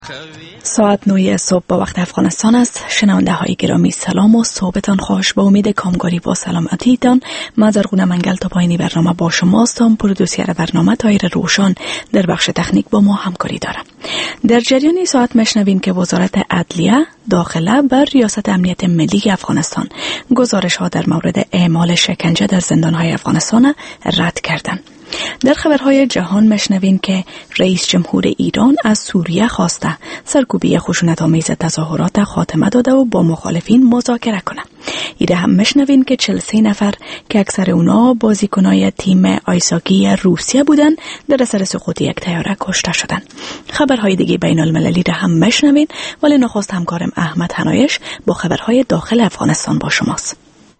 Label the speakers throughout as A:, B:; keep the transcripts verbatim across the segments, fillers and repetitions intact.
A: ساعت نه صبح با وقت افغانستان است. شنونده های گرامی سلام و صحبتان خوش. با امید کامگاری با سلامتیتان من زرغونه منگل تا پایانی برنامه با شماستم. پرودوسر برنامه طاهر روشن در بخش تکنیک با ما همکاری دارم. در جریان ساعت مشنوین که وزارت عدلیه داخله بر ریاست امنیت ملی افغانستان گزارش ها در مورد اعمال شکنجه در زندان های افغانستان رد کردند. در خبرهای جهان مشنوین که رئیس جمهور ایران از سوریه خواسته سرکوبی خشونت‌آمیز تظاهرات خاتمه داده و با مخالفین مذاکره کنه. ایده هم مشنوین که چهل و سه نفر که اکثر اونا بازیکنای تیم آیساکی روسیه بودن در اثر سقوط یک طیاره کشته شدند. خبرهای دیگه بین المللی را هم مشنوین، ولی نخست همکارم احمد حنایش با خبرهای داخل افغانستان با شماست.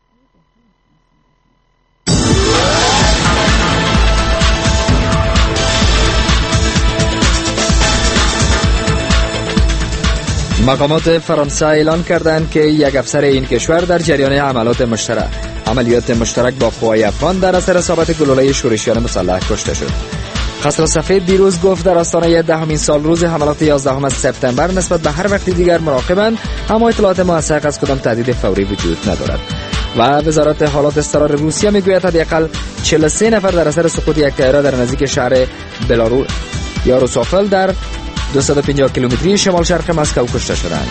B: مقامات فرانسه اعلان کردند که یک افسر این کشور در جریان عملیات مشترک عملیات مشترک با قوای افغان در اثر اصابت گلوله شورشیان مسلح کشته شد. قصر سفید دیروز گفت در آستانه دهمین سال روز حملات یازدهم سپتامبر نسبت به هر وقت دیگر مراقبند، اما اطلاعات موثق از کدام تهدید فوری وجود ندارد. و وزارت حالات اضطرار روسیه میگوید حداقل چهل و سه نفر در اثر سقوط یک طیاره در نزدیک شهر بلارو یاروسافل در دویست و پنجاه کیلومتری شمال شرق مسکو کشته شدند.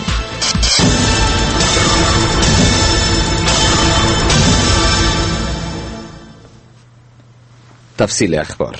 B: تفصیل اخبار.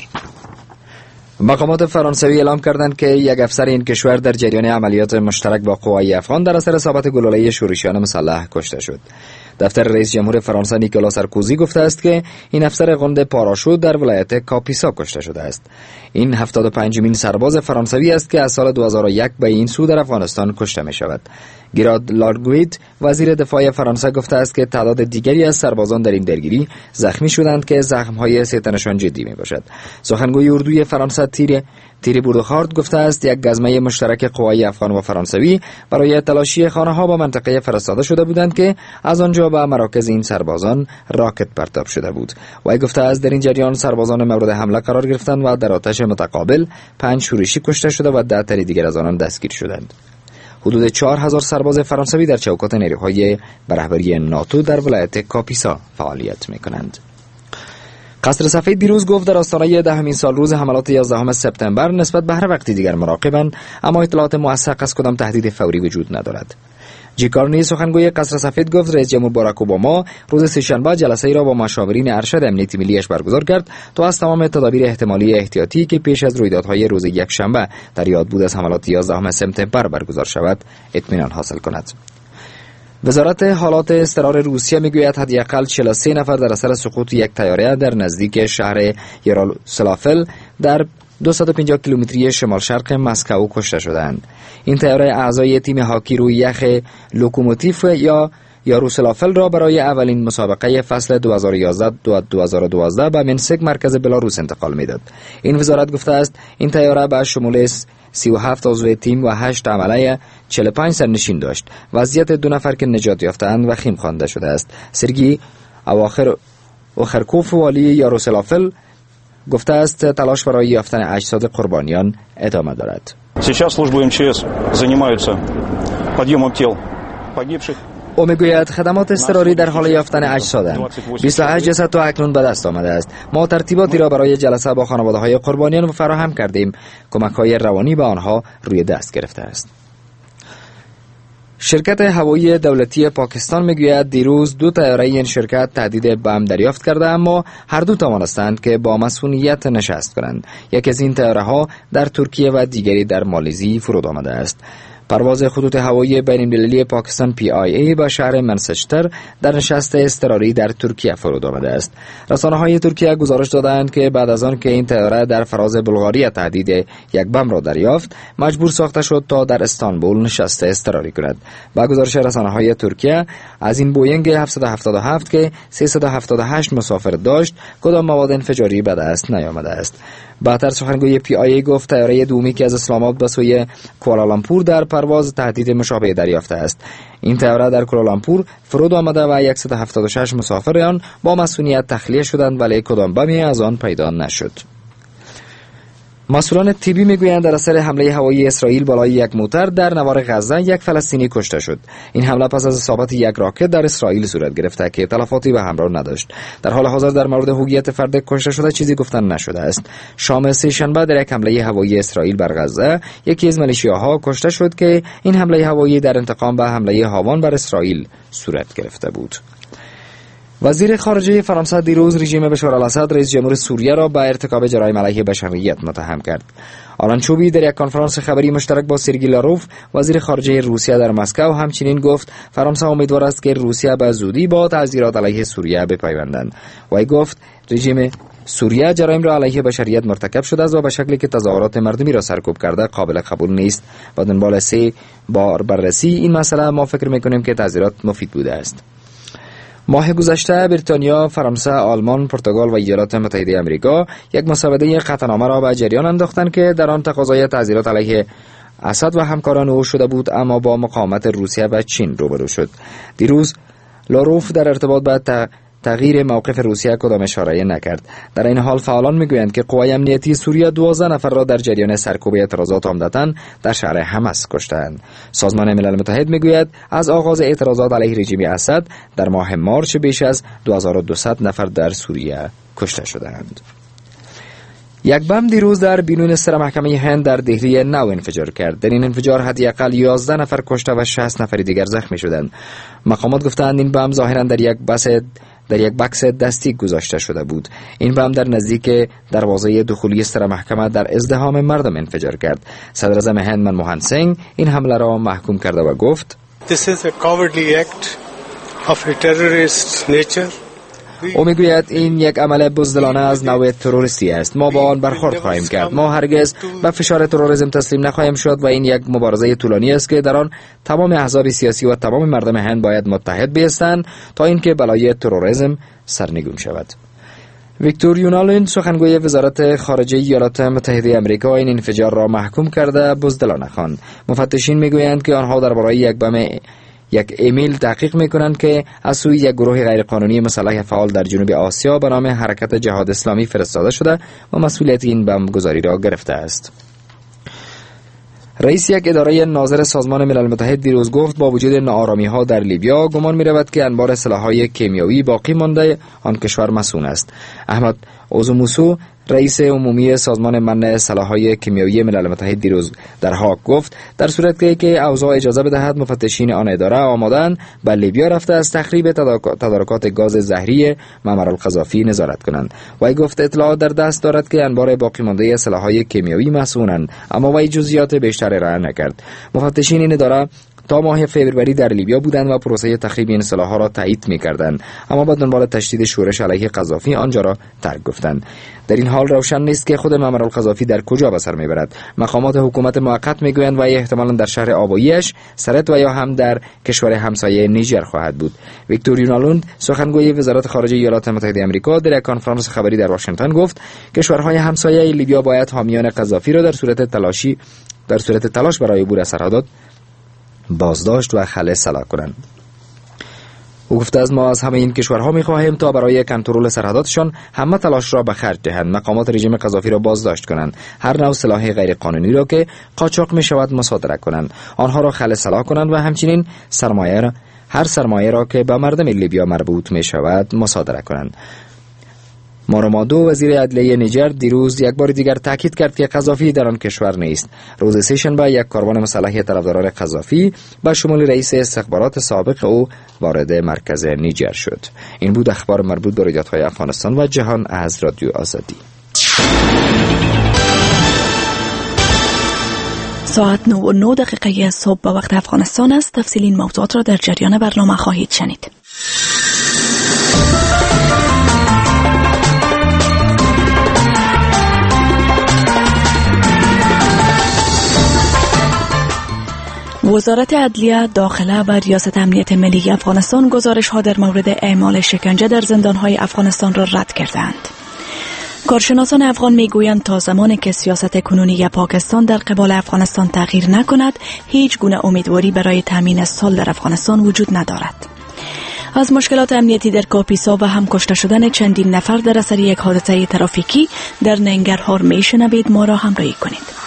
B: مقامات فرانسوی اعلام کردند که یک افسر این کشور در جریان عملیات مشترک با قوای افغان در اثر اصابت گلوله شورشیان مسلح کشته شد. دفتر رئیس جمهور فرانسه نیکولا سارکوزی گفته است که این افسر گوند پاراشوت در ولایت کاپیسا کشته شده است. این هفتاد و پنجمین سرباز فرانسوی است که از سال دو هزار و یک به این سو در افغانستان کشته می شود. گراد لارگویت وزیر دفاع فرانسه گفته است که تعداد دیگری از سربازان در این درگیری زخمی شدند که زخم‌های سه‌تنشان جدی می باشد. سخنگوی اردوی فرانسه تیر تیری بوردخارد گفته است یک گزمه مشترک قوای افغان و فرانسوی برای تلاشی خانه‌ها با منطقه فرستاده شده بودند که از آنجا به مراکز این سربازان راکت پرتاب شده بود. و گفته است در این جریان سربازان مورد حمله قرار گرفتند و در آتش متقابل پنج شورشی کشته شده و ده تن دیگر از آنان دستگیر شدند. حدود چهار هزار سرباز فرانسوی در چوکات نیروهای رهبری ناتو در ولایت کاپیسا فعالیت می‌کنند. قصر سفید دیروز گفت در آستانه دهمین سال روز حملات یازدهم سپتامبر نسبت به هر وقت دیگر مراقبند، اما اطلاعات موثق از کدام تهدید فوری وجود ندارد. جی کارنی سخنگوی قصر سفید گفت رئیس جمهور باراک اوباما روز سه‌شنبه جلسه ای را با مشاورین ارشد امنیتی ملیش برگزار کرد تا از تمام تدابیر احتمالی احتیاطی که پیش از رویدادهای روز یکشنبه در یاد بود از حملات یازدهم سپتامبر برگزار شود اطمینان حاصل کند. وزارت حالات اضطرار روسیه میگوید حداقل چهل و سه نفر در اثر سقوط یک طیاره در نزدیک شهر یاروسلافل در دویست و پنجاه کیلومتری شمال شرق مسکو کشته شدند. این طیاره اعضای تیم هاکی روی یخ لوکوموتیف یا یاروسلافل را برای اولین مسابقه فصل دو هزار و یازده دو هزار و دوازده به منسک مرکز بلاروس انتقال میداد. این وزارت گفته است این طیاره به شمول سی و هفت عضو تیم و هشت عمله چهل و پنج سرنشین داشت. وضعیت دو نفر که نجات یافتند وخیم خوانده شده است. سرگی اواخر اوخرکوف والی یاروسلافل گفته است تلاش برای یافتن اجساد قربانیان ادامه دارد.
C: Сейчас служба эм че эс занимаются подъемом тел погибших.
B: او میگوید خدمات اضطراری در حال یافتن اجسادند. بیست و هشت جسد تا اکنون به دست آمده است. ما ترتیباتی را برای جلسه با خانواده‌های قربانیان فراهم کردیم. کمک‌های روانی به آنها روی دست گرفته است. شرکت هوایی دولتی پاکستان میگوید دیروز دو طیاره این شرکت تهدید بم دریافت کرده، اما هر دو توانستند که با مسئولیت نشست کنند. یکی از این طیاره‌ها در ترکیه و دیگری در مالزی فرود آمده است. پرواز خطوط هوایی بین‌المللی پاکستان پی آی ای به شهر منچستر در نشست اضطراری در ترکیه فرود آمده است. رسانه‌های ترکیه گزارش دادند که بعد از آن که این طیاره در فراز بلغاریا تهدید یک بم را دریافت، مجبور ساخته شد تا در استانبول نشست اضطراری کند. با گزارش رسانه‌های ترکیه از این بوینگ هفتصد و هفتاد و هفت که سیصد و هفتاد و هشت مسافر داشت، کدام مواد انفجاری به دست نیامده است. بعدتر سخنگوی پی آی ای گفت طیاره دومی که از اسلام آباد به سوی کوالالامپور در پرواز تهدید مشابه دریافته است. این طیاره در کوالالامپور فرود آمده و صد و هفتاد و شش مسافر آن با مسئولیت تخلیه شدند، ولی کدام بمی از آن پیدا نشد. مسئولان طبی میگویند در اثر حمله هوایی اسرائیل بالای یک موتر در نوار غزه یک فلسطینی کشته شد. این حمله پس از اصابت یک راکت در اسرائیل صورت گرفته که تلفاتی به همراه نداشت. در حال حاضر در مورد هویت فرد کشته شده چیزی گفتن نشده است. شام سه شنبه در یک حمله هوایی اسرائیل بر غزه یکی از میلیشیاها کشته شد که این حمله هوایی در انتقام به حمله هاوان بر اسرائیل صورت گرفته بود. وزیر خارجه فرانسه دیروز رژیم بشار الاسد رئیس جمهور سوریه را به ارتکاب جرایم علیه بشریت متهم کرد. آلان چوبی در یک کنفرانس خبری مشترک با سرگئی لاروف وزیر خارجه روسیه در مسکو همچنین گفت فرانسه امیدوار است که روسیه به زودی با تعزیرات علیه سوریه بپیوندند. وی گفت رژیم سوریه جرایم را علیه بشریت مرتکب شده است و به شکلی که تظاهرات مردمی را سرکوب کرده قابل قبول نیست. با دنبال سه بار بررسی این مسئله ما فکر می‌کنیم که تعزیرات مفید بوده است. ماه گذشته بریتانیا، فرانسه، آلمان، پرتغال و ایالات متحده آمریکا یک مسوده قطعنامه را به جریان انداختند که در آن تقاضای تعزیرات علیه اسد و همکاران او شده بود، اما با مقاومت روسیه و چین روبرو شد. دیروز لاروف در ارتباط با تغییر موقف روسیه کدام اشاره نکرد. در این حال فعالان میگویند که قوای امنیتی سوریه دوازده نفر را در جریان سرکوب اعتراضات عمدتاً در شهر حمص کشتند. سازمان ملل متحد میگوید از آغاز اعتراضات علیه رژیم اسد در ماه مارچ بیش از دو هزار و دویست نفر در سوریه کشته شدند. یک بم دیروز در بیرون سر محکمه هند در دهلی نو انفجار کرد. در این انفجار حداقل یازده نفر کشته و شصت نفر دیگر زخمی شدند. مقامات گفتند این بم ظاهراً در یک بس در یک بکس دستی گذاشته شده بود. این بم در نزدیک دروازه دخولی سر محکمه در ازدحام مردم انفجار کرد. صدر اعظم هند منموهن سینگ این حمله را محکوم کرده و گفت
D: This is a cowardly act of a terrorist nature.
B: او میگوید این یک عمل بزدلانه از نوع تروریستی است. ما با آن برخورد خواهیم کرد. ما هرگز به فشار تروریسم تسلیم نخواهیم شد و این یک مبارزه طولانی است که در آن تمام احزاب سیاسی و تمام مردم هند باید متحد بایستند تا اینکه بلای تروریسم سرنگون شود. ویکتور یونالند سخنگوی وزارت خارجه ایالات متحده آمریکا این انفجار را محکوم کرده بزدلانه خواند. مفتشین میگویند که آنها درباره یک بم یک ایمیل تحقیق میکنند که از سوی یک گروه غیرقانونی مسلح فعال در جنوب آسیا به نام حرکت جهاد اسلامی فرستاده شده و مسئولیت این بم گذاری را گرفته است. رئیس یک اداره ناظر سازمان ملل متحد دیروز گفت با وجود ناآرامی‌ها در لیبیا گمان می‌رود که انبار سلاح‌های کیمیایی باقی مانده آن کشور مسئول است. احمد اوزوموسو رئیس عمومی سازمان منع سلاح‌های کیمیایی ملل متحد دیروز در هاگ گفت در صورتی که اوضاع اجازه بدهد مفتشین آن اداره آماده‌اند به لیبیا رفته از تخریب تدارکات گاز زهری معمر القذافی نظارت کنند. وی گفت اطلاعات در دست دارد که انبار باقی مانده سلاح‌های کیمیایی مسئولند، اما وی جزئیات بیشتر ارائه نکرد. مفتشین این اداره تا ماه فوریه در لیبیا بودند و پروسه تخریب این سلاح‌ها را تایید می‌کردند، اما با دنبال تشدید شورش علیه قذافی آنجا را ترک گفتند. در این حال روشن نیست که خود معمر القذافی در کجا به سر میبرد. مقامات حکومت موقت میگویند و احتمالاً در شهر آباییش، سرت و یا هم در کشور همسایه نیجر خواهد بود. ویکتور یونالند سخنگوی وزارت خارجه ایالات متحده آمریکا در یک کنفرانس خبری در واشنگتن گفت کشورهای همسایه لیبیا باید حامیان قذافی را در صورت تلاشی در صورت تلاش برای عبور از سرحدات بازداشت و خلع سلاح کنند. او گفته از ما از همه این کشورها می‌خواهیم تا برای کنترل سرحداتشان همه تلاش را به خرج دهند، مقامات رژیم قذافی را بازداشت کنند، هر نوع سلاح غیر قانونی را که قاچاق می‌شود مصادره کنند، آنها را خلع سلاح کنند و همچنین سرمایه را هر سرمایه را که به مردم لیبیا مربوط می‌شود مصادره کنند. مارامادو وزیر عدلیه نیجر دیروز یک بار دیگر تاکید کرد که قذافی در آن کشور نیست. روز سه‌شنبه یک کاروان مسلح طرفداران قذافی به شمول رئیس استخبارات سابق او وارد مرکز نیجر شد. این بود اخبار مربوط به رویدادهای افغانستان و جهان از رادیو آزادی.
A: ساعت نه و نه دقیقه صبح به وقت افغانستان است. تفصیل این موضوعات را در جریان برنامه خواهید شنید. وزارت عدلیه، داخله و ریاست امنیت ملی افغانستان گزارش‌ها در مورد اعمال شکنجه در زندان‌های افغانستان را رد کردند. کارشناسان افغان میگویند تا زمانی که سیاست کنونی پاکستان در قبال افغانستان تغییر نکند، هیچ گونه امیدواری برای تامین صلح در افغانستان وجود ندارد. از مشکلات امنیتی در کاپیسا و هم کشته شدن چندین نفر در اثر یک حادثه ترافیکی در ننگرهار میشنوید. ما را همراهی کنید.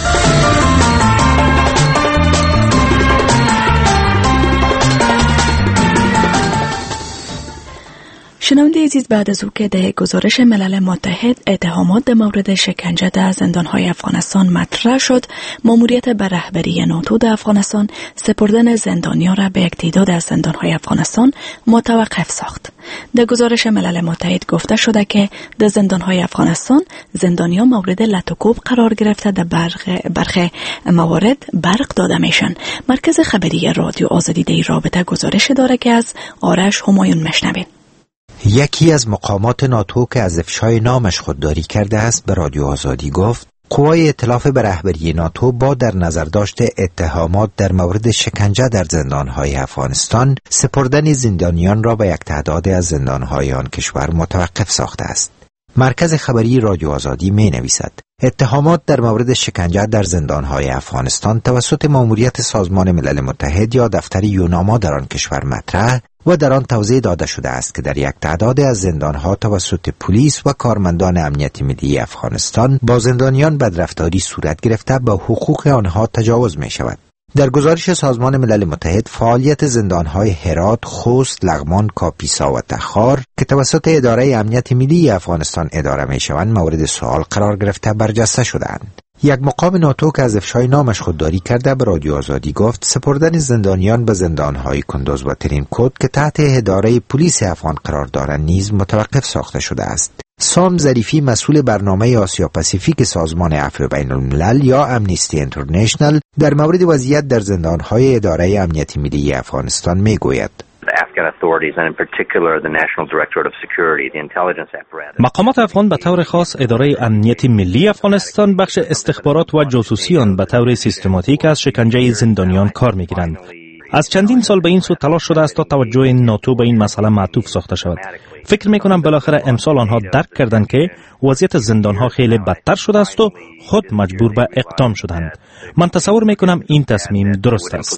A: شنونده عزیز، بعد از او که در گزارش ملل متحد اتهامات در مورد شکنجه در زندان‌های افغانستان مطرح شد، ماموریت بر رهبری ناتو در افغانستان سپردن زندانیان را به یک تعداد از زندان‌های افغانستان متوقف ساخت. در گزارش ملل متحد گفته شده که در زندان‌های افغانستان زندانیان مورد لطوکوب قرار گرفته، در برخی موارد برق داده میشن. مرکز خبری رادیو آزادی در رابطه گزارش داره که از آرش همایون میشنویم.
E: یکی از مقامات ناتو که از افشای نامش خودداری کرده است به رادیو آزادی گفت قوای ائتلاف به رهبری ناتو با در نظر داشت اتهامات در مورد شکنجه در زندانهای افغانستان سپردن زندانیان را به یک تعداد از زندانهای آن کشور متوقف ساخته است. مرکز خبری رادیو آزادی می نویسد اتهامات در مورد شکنجه در زندانهای افغانستان توسط ماموریت سازمان ملل متحد یا دفتر یوناما در آن کشور مطرح و در آن توضیح داده شده است که در یک تعداد از زندانها توسط پلیس و کارمندان امنیت ملی افغانستان با زندانیان بدرفتاری صورت گرفته به حقوق آنها تجاوز می شود. در گزارش سازمان ملل متحد فعالیت زندانهای هرات، خوست، لغمان، کاپیسا و تخار که توسط اداره امنیت ملی افغانستان اداره می شوند مورد سوال قرار گرفته برجسته شدند. یک مقام ناتو که از افشای نامش خودداری کرده به رادیو آزادی گفت سپردن زندانیان به زندانهای کندوز و ترینکوت که تحت اداره پلیس افغان قرار دارند نیز متوقف ساخته شده است. سام ظریفی مسئول برنامه آسیا پاسیفیک سازمان عفو بین الملل یا امنیستی اینترنشنال در مورد وضعیت در زندانهای اداره امنیت ملی افغانستان می گوید
F: مقامات افغان به طور خاص اداره امنیت ملی افغانستان بخش استخبارات و جاسوسی آن به طور سیستماتیک از شکنجه زندانیان کار می‌گیرند. از چندین سال به این سو تلاش شده است تا توجه ناتو به این مسئله معطوف ساخته شود. فکر میکنم بالاخره امسال آنها درک کردند که وضعیت زندانها خیلی بدتر شده است و خود مجبور به اقدام شدند. من تصور میکنم این تصمیم درست است.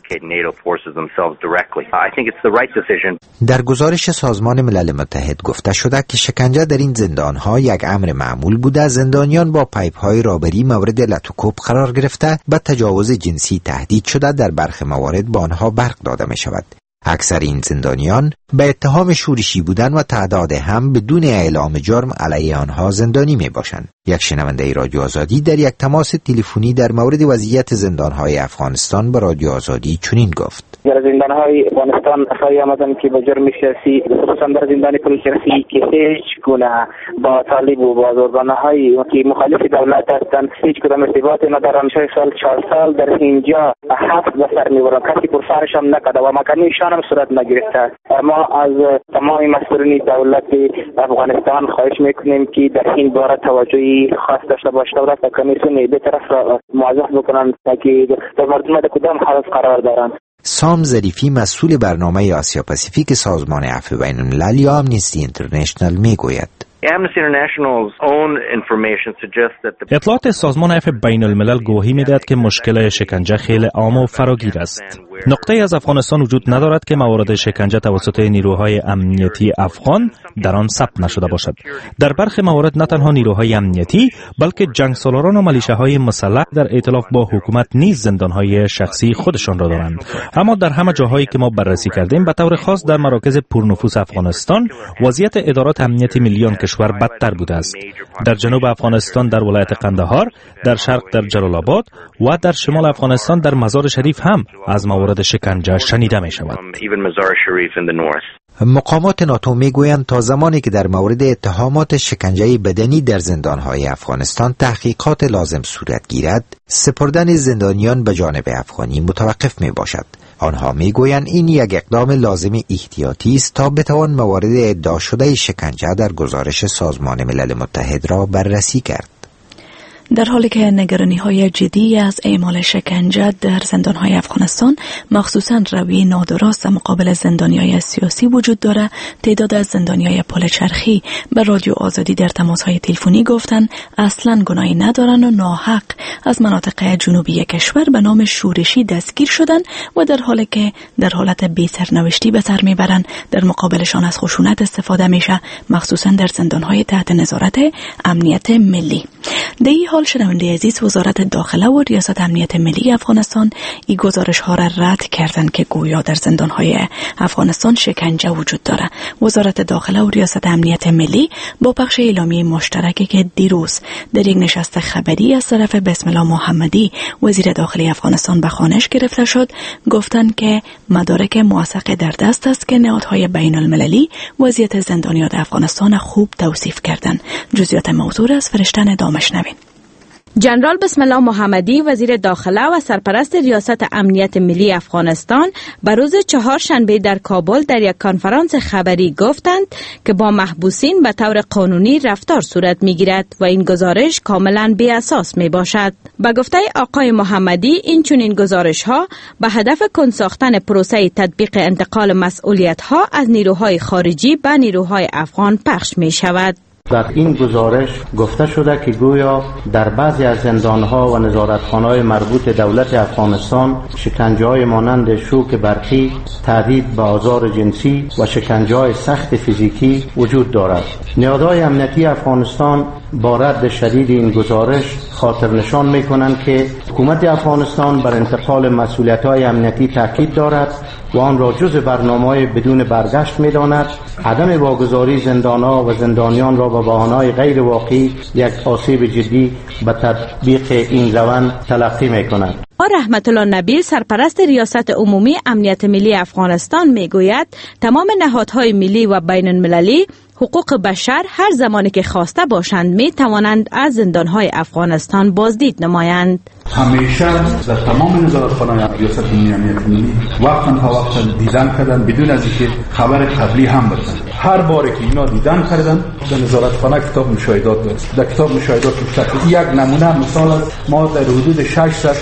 E: در گزارش سازمان ملل متحد گفته شده که شکنجه در این زندانها یک امر معمول بوده. زندانیان با پایپ‌های رابری مورد لطوکوب قرار گرفته و تجاوز جنسی تهدید شده. در برخی موارد با آنها برق داده می شود. اکثر این زندانیان به اتهام شورشی بودن و تعداد هم بدون اعلام جرم علیه آنها زندانی می باشند. یک شنونده رادیو آزادی در یک تماس تلفنی در مورد وضعیت زندانهای افغانستان به رادیو آزادی چنین گفت:
G: در زندانهای افغانستان افرادی آمدند که با جرم سیاسی، خصوصا در زندان پلیسی که هیچ گونه با طالب و بازرگان‌های که مخالف دولت هستند هیچ کدام ارتباطی ندارند. شش سال چهار سال در اینجا حبس به سر میبرند، کسی پرسانش هم نکرده و مکانیشان هم صورت نگرفته. ما از تمام مسئولین دولت افغانستان خواهش میکنیم که در این باره توجهی خاص داشته باشند و کمیسیون به طرف را موظف بکنند که در مردم در کدام حالت قرار دارند.
E: سام ظریفی مسئول برنامه آسیا پاسیفیک سازمان عفو بین الملل یا امنیستی اینترنشنال میگوید:
F: اطلاعات سازمان عفو بین الملل گواهی میدهد که مشکل شکنجه خیلی عام و فراگیر است. نقطه از افغانستان وجود ندارد که موارد شکنجه توسط نیروهای امنیتی افغان در آن ثبت نشده باشد. در برخی موارد نه تنها نیروهای امنیتی بلکه جنگسالاران و ملیشه‌های مسلح در ائتلاف با حکومت نیز زندانهای شخصی خودشان را دارند. اما در همه جاهایی که ما بررسی کردیم، به طور خاص در مراکز پرنفوذ افغانستان، وضعیت ادارات امنیت ملی آن کشور بدتر بوده است. در جنوب افغانستان در ولایت قندهار، در شرق در جلال آباد و در شمال افغانستان در مزار شریف هم از موارد شکنجه شنیده می شود.
E: مقامات ناتو می گویند تا زمانی که در مورد اتهامات شکنجه بدنی در زندانهای افغانستان تحقیقات لازم صورت گیرد، سپردن زندانیان به جانب افغانی متوقف می باشد. آنها می گویند این یک اقدام لازم احتیاطی است تا بتوان موارد ادعا شده شکنجه در گزارش سازمان ملل متحد را بررسی کرد.
A: در حالی که نگرانی‌های جدی از اعمال شکنجه در زندان‌های افغانستان مخصوصاً روی نادرست مقابل زندانیان سیاسی وجود دارد، تعداد از زندانیان پل چرخی به رادیو آزادی در تماس‌های تلفنی گفتند اصلاً گناهی ندارند و ناحق از مناطق جنوبی کشور به نام شورشی دستگیر شدند و در حالی که در حالت بی‌سرنوشتی به سر میبرند در مقابلشان از خشونت استفاده میشه، مخصوصاً در زندان‌های تحت نظارت امنیت ملی. در این حال شنونده عزیز، وزارت داخله و ریاست امنیت ملی افغانستان این گزارش ها را رد کردند که گویا در زندان های افغانستان شکنجه وجود داره. وزارت داخله و ریاست امنیت ملی با پخش اعلامیه مشترکی که دیروز در یک نشست خبری از طرف بسم الله محمدی وزیر داخلی افغانستان به خوانش گرفته شد، گفتند که مدارک موثق در دست است که نهادهای بین المللی وضعیت زندانیان افغانستان خوب توصیف کردند. جزئیات موضوع از فرشتن دامش نوین.
H: جنرال بسم الله محمدی وزیر داخله و سرپرست ریاست امنیت ملی افغانستان به روز چهارشنبه در کابل در یک کنفرانس خبری گفتند که با محبوسین به طور قانونی رفتار صورت میگیرد و این گزارش کاملا بی اساس می باشد. به گفته آقای محمدی این چنین گزارش ها به هدف کند ساختن پروسه تطبیق انتقال مسئولیت ها از نیروهای خارجی به نیروهای افغان پخش می شود.
I: در این گزارش گفته شده که گویا در بعضی از زندانها و نظارتخانه‌های مربوط دولت افغانستان شکنجه‌های مانند شوک برقی، تهدید به آزار جنسی و شکنجه‌های سخت فیزیکی وجود دارد. نهادهای امنیتی افغانستان با رد شدید این گزارش خاطر نشان می‌کنند که حکومت افغانستان بر انتقال مسئولیت‌های امنیتی تاکید دارد و آن را جز برنامه‌های بدون برگشت می‌داند. عدم واگذاری زندان‌ها و زندانیان را با بهانه‌های غیر واقعی یک آسیب جدی به تطبیق این روند تلقی می‌کند.
H: رحمت الله نبیل سرپرست ریاست عمومی امنیت ملی افغانستان میگوید تمام نهادهای ملی و بین المللی حقوق بشر هر زمانی که خواسته باشند می توانند از زندانهای افغانستان بازدید نمایند.
J: همیشه در تمام نظارتخانه‌های ریاست عمومی امنیت ملی وقتا تا وقتا دیدن کردن بدون از اینکه خبر قبلی هم بدن. هر باره که اینا دیدن کردن در نظارتخانه کتاب مشاهدات داشت. در کتاب مشاهدات گفته یک نمونه مثال ما در حدود ششصد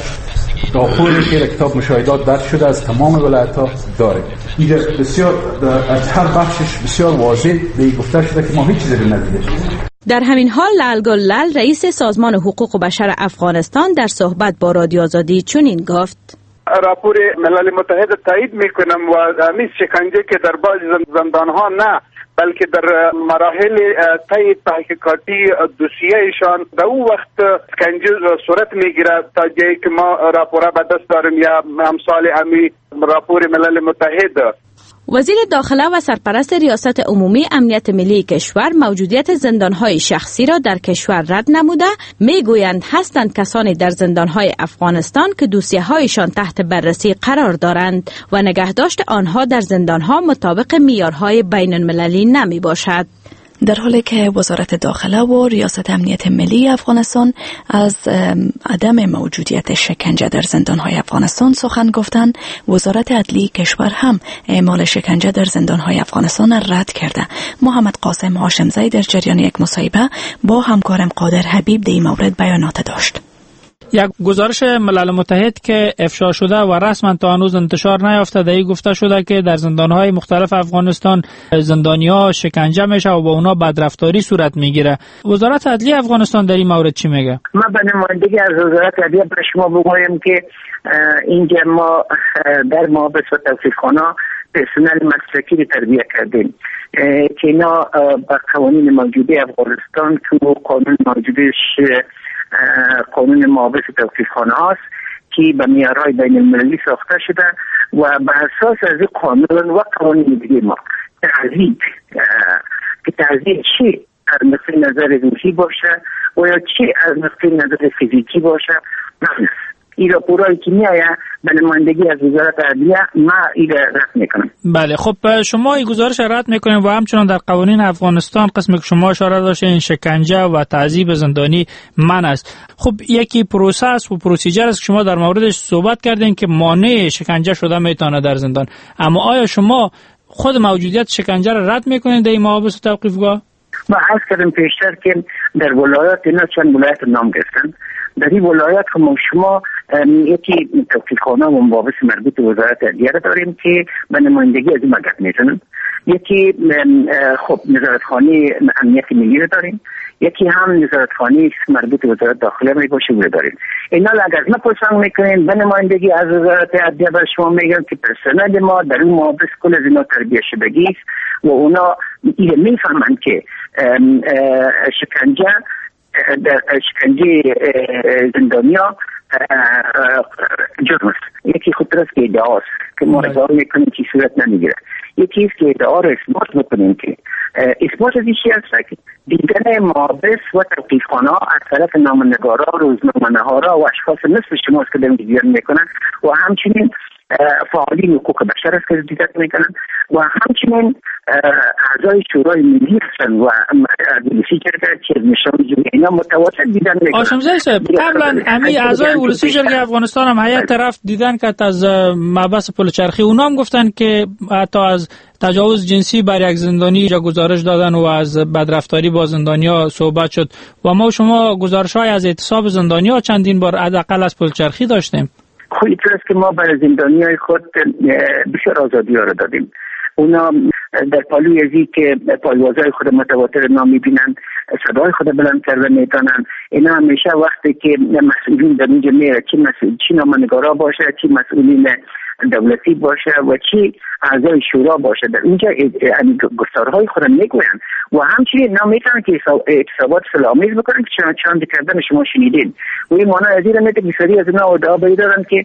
J: راپوری که در کتاب مشاهدات درج شده از تمام ولایت‌ها داره. اینجا بسیار از هر بخشش بسیار واضح به گفته شده که ما هیچ چیزی ندیدیم.
H: در همین حال لعل لعل رئیس سازمان حقوق بشر افغانستان در صحبت با رادیو آزادی چنین گفت:
K: راپور ملل متحد تایید میکنم و همین شکنجه که در بعضی زندانها نه بلکه در مراحل طی تحقیقاتی دوسیهشان در اون وقت شکنجه صورت میگیره تا جایی که ما راپوره به دست داریم یا امثال امی راپور ملل متحد.
H: وزیر داخله و سرپرست ریاست عمومی امنیت ملی کشور موجودیت زندانهای شخصی را در کشور رد نموده میگویند هستند کسانی در زندانهای افغانستان که دوسیه‌هایشان تحت بررسی قرار دارند و نگهداشت آنها در زندانها مطابق معیارهای بین المللی نمی باشد.
A: در حالی که وزارت داخله و ریاست امنیت ملی افغانستان از عدم موجودیت شکنجه در زندانهای افغانستان سخن گفتند، وزارت عدلی کشور هم اعمال شکنجه در زندانهای افغانستان رد کرده. محمد قاسم هاشمزی در جریان یک مصاحبه با همکارم قادر حبیب در این مورد بیانات داشت.
L: یک گزارش ملل متحد که افشا شده و رسما تا هنوز انتشار نیافته، در این گفته شده که در زندانهای مختلف افغانستان زندانی‌ها شکنجه میشه و با اونا بدرفتاری صورت میگیره. وزارت عدلیه افغانستان در این مورد چی میگه؟
M: ما به نمایندگی از وزارت عدلیه به شما بگویم که اینجا ما در محابس و توصیفخانه پرسنل مسلکی رو تربیت کردیم که اینا با قوانین موجوده افغانستان که قانون موجودش قانون محابس توصیفخانه هاست که به معیارهای بین المللی ساخته شده و به اساس از این قانون و قوانین دیگه ما تعذیب که تعذیب چی از نقطه نظر روحی باشه و یا چی از نقطه نظر فیزیکی باشه نه. این راپورایی که میآید به نمایندگی از وزارت عدلیه ما این رد میکنم.
L: بله، خب شما این گزارش رد میکنیم و همچنان در قوانین افغانستان قسمی که شما اشاره داشتین شکنجه و تعذیب زندانی من است. خب یکی پروسس و پروسیجر است که شما در موردش صحبت کردین که مانع شکنجه شده میتونه در زندان، اما آیا شما خود موجودیت شکنجه را رد میکنین در این محابس و توقیفگاه؟
M: و عرض کردم پیشتر که در ولایات اینا چند ولایت نام گرفتن. در این ولایات هم شما یکی توقیفخانه و مباحث مربوط به وزارت عدلیه داریم که به نمایندگی از این مگه میزنن. یکی خب نظارتخانه امنیت ملی رو داریم، یکی هم نظارتخانه مربوط به وزارت داخله می باشه رو داریم. اینا اگر از ما پرسان میکنین به نمایندگی از وزارت عدلیه بر شما میگن که پرسنل ما در اون مباحث کل از اینا تربیه شدگی است و اونا این میفهمن که شکنجه در شکنجه زندانیا جرم است. یکی خود است که ادعا است که ما ادعا میکنیم که صورت نمیگیره. یکی است که ادعا را اثبات بکنیم که اثبات از این چی است که دیدن محابس و توقیفخانه از طرف نامه‌نگارا، روزنامه‌نگارا و اشخاص مثل شماست که دارن دیدن میکنن و همچنین فعالین حقوق بشر است که دیدن میکنن و همچنین اعضای شورای ملی هستن و اولسی جرگه که نشان جمعی اینا متواتر دیدن میکنن.
L: آشمزاده صاحب قبلا امی اعضای اولسی جرگه افغانستان هم هیئت طرف دیدن که از محبس پلچرخی اونا هم گفتن که حتی از تجاوز جنسی بر یک زندانی جا گزارش دادن و از بدرفتاری با زندانیا صحبت شد و ما شما گزارش های از اعتصاب زندانیا چندین بار حداقل از پلچرخی داشتیم.
M: خب اینطور است که ما برای زندانی های خود بسیار آزادی ها رو دادیم. اونا در پالوی ازی که پایوازهای خود متواتر نام میبینن، صدای خود بلند کرده میتونن. اینا همیشه وقتی که مسئولین در اینجا میره، چی مسئول چی نامه‌نگارا باشه، چی مسئولین دولتی باشه و چی اعضای شورا باشه، در اینجا گفتارهای خود میگوین و همچنین اینا میتونن که اعتصابات صلح‌آمیز بکنن که چند کردن شما شنیدین و این معنی از این میده که بسیاری از اینا ادعا دارن که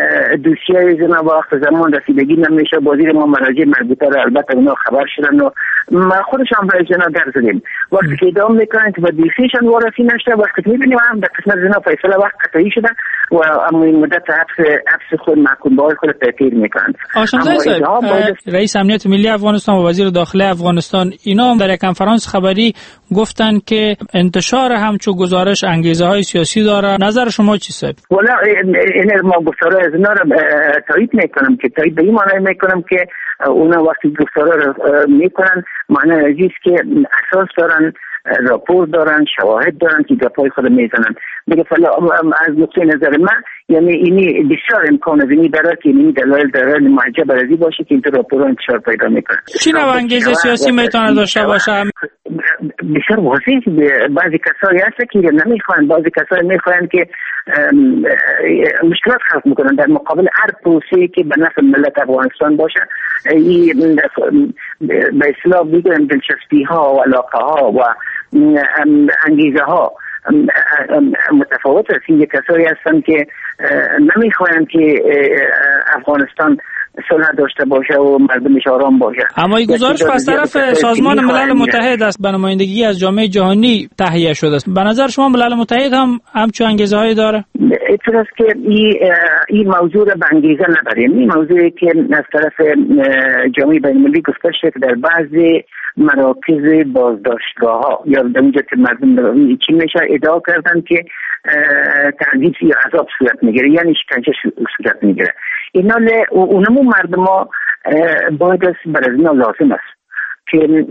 M: دوسیه از اینا وقت زمان رسیدگی نمیشه. بازیر ما مراجع مربوطه رو البته اونا خبر شدن و ما خودشان برای اینا در زدیم. وقتی که ادعا میکنن که با دوسیشان وارسی نشده، وقتی میبینیم هم در قسمت از اینا فیصله وقت قطعی شده و اما این مدت حبس حبس خود محکوم به خود تغییر میکنن.
L: آشمزاده صاحب رئیس امنیت ملی افغانستان و وزیر داخله افغانستان اینا در یک کنفرانس خبری گفتن که انتشار همچو گزارش انگیزه های سیاسی داره. نظر شما چی صاحب؟
M: والا این ما گفتارا از اینا رو تایید میکنم که تایید به این معنی میکنم که اونا وقتی گفتارا رو میکنن معنی ازیست که اساس دارن، راپور دارن، شواهد دارن که گپای خود میزنن. میگه فلا از نقطه نظر من یعنی اینی بسیار امکان از اینی داره که اینی دلایل دلایل مرجع برازی باشه که این راپور انتشار پیدا میکنه.
L: چی نوع انگیزه سیاسی میتونه داشته باشه؟
M: بسیار واضحه که بعضی کسایی هست که نمیخوان، بعضی کسایی میخوان که مشکلات خلق میکنن در مقابل هر پروسه‌ای که به نفع ملت افغانستان باشه. این به اصطلاح میگن دلچسپی ها و علاقه ها و انگیزه ها متفاوت است. این کسایی هستن که نمیخواین که افغانستان صلح داشته باشه و مردمش آرام باشه.
L: اما این گزارش از طرف سازمان ملل متحد است، به نمایندگی از جامعه جهانی تهیه شده است. به نظر شما ملل متحد هم همچون انگیزه هایی داره؟
M: اطلاع است که این این موضوع را به انگیزه نبریم. این موضوعی که از طرف جامعه بین‌المللی گفته شده که در بعضی مراکز بازداشتگاه ها یا در اونجا که مردم دارن چی میشه ادعا کردن که تعذیب یا عذاب صورت میگیره، یعنی شکنجه صورت میگیره. اینا اونمو مردم ها باید است بر از اینا لازم است که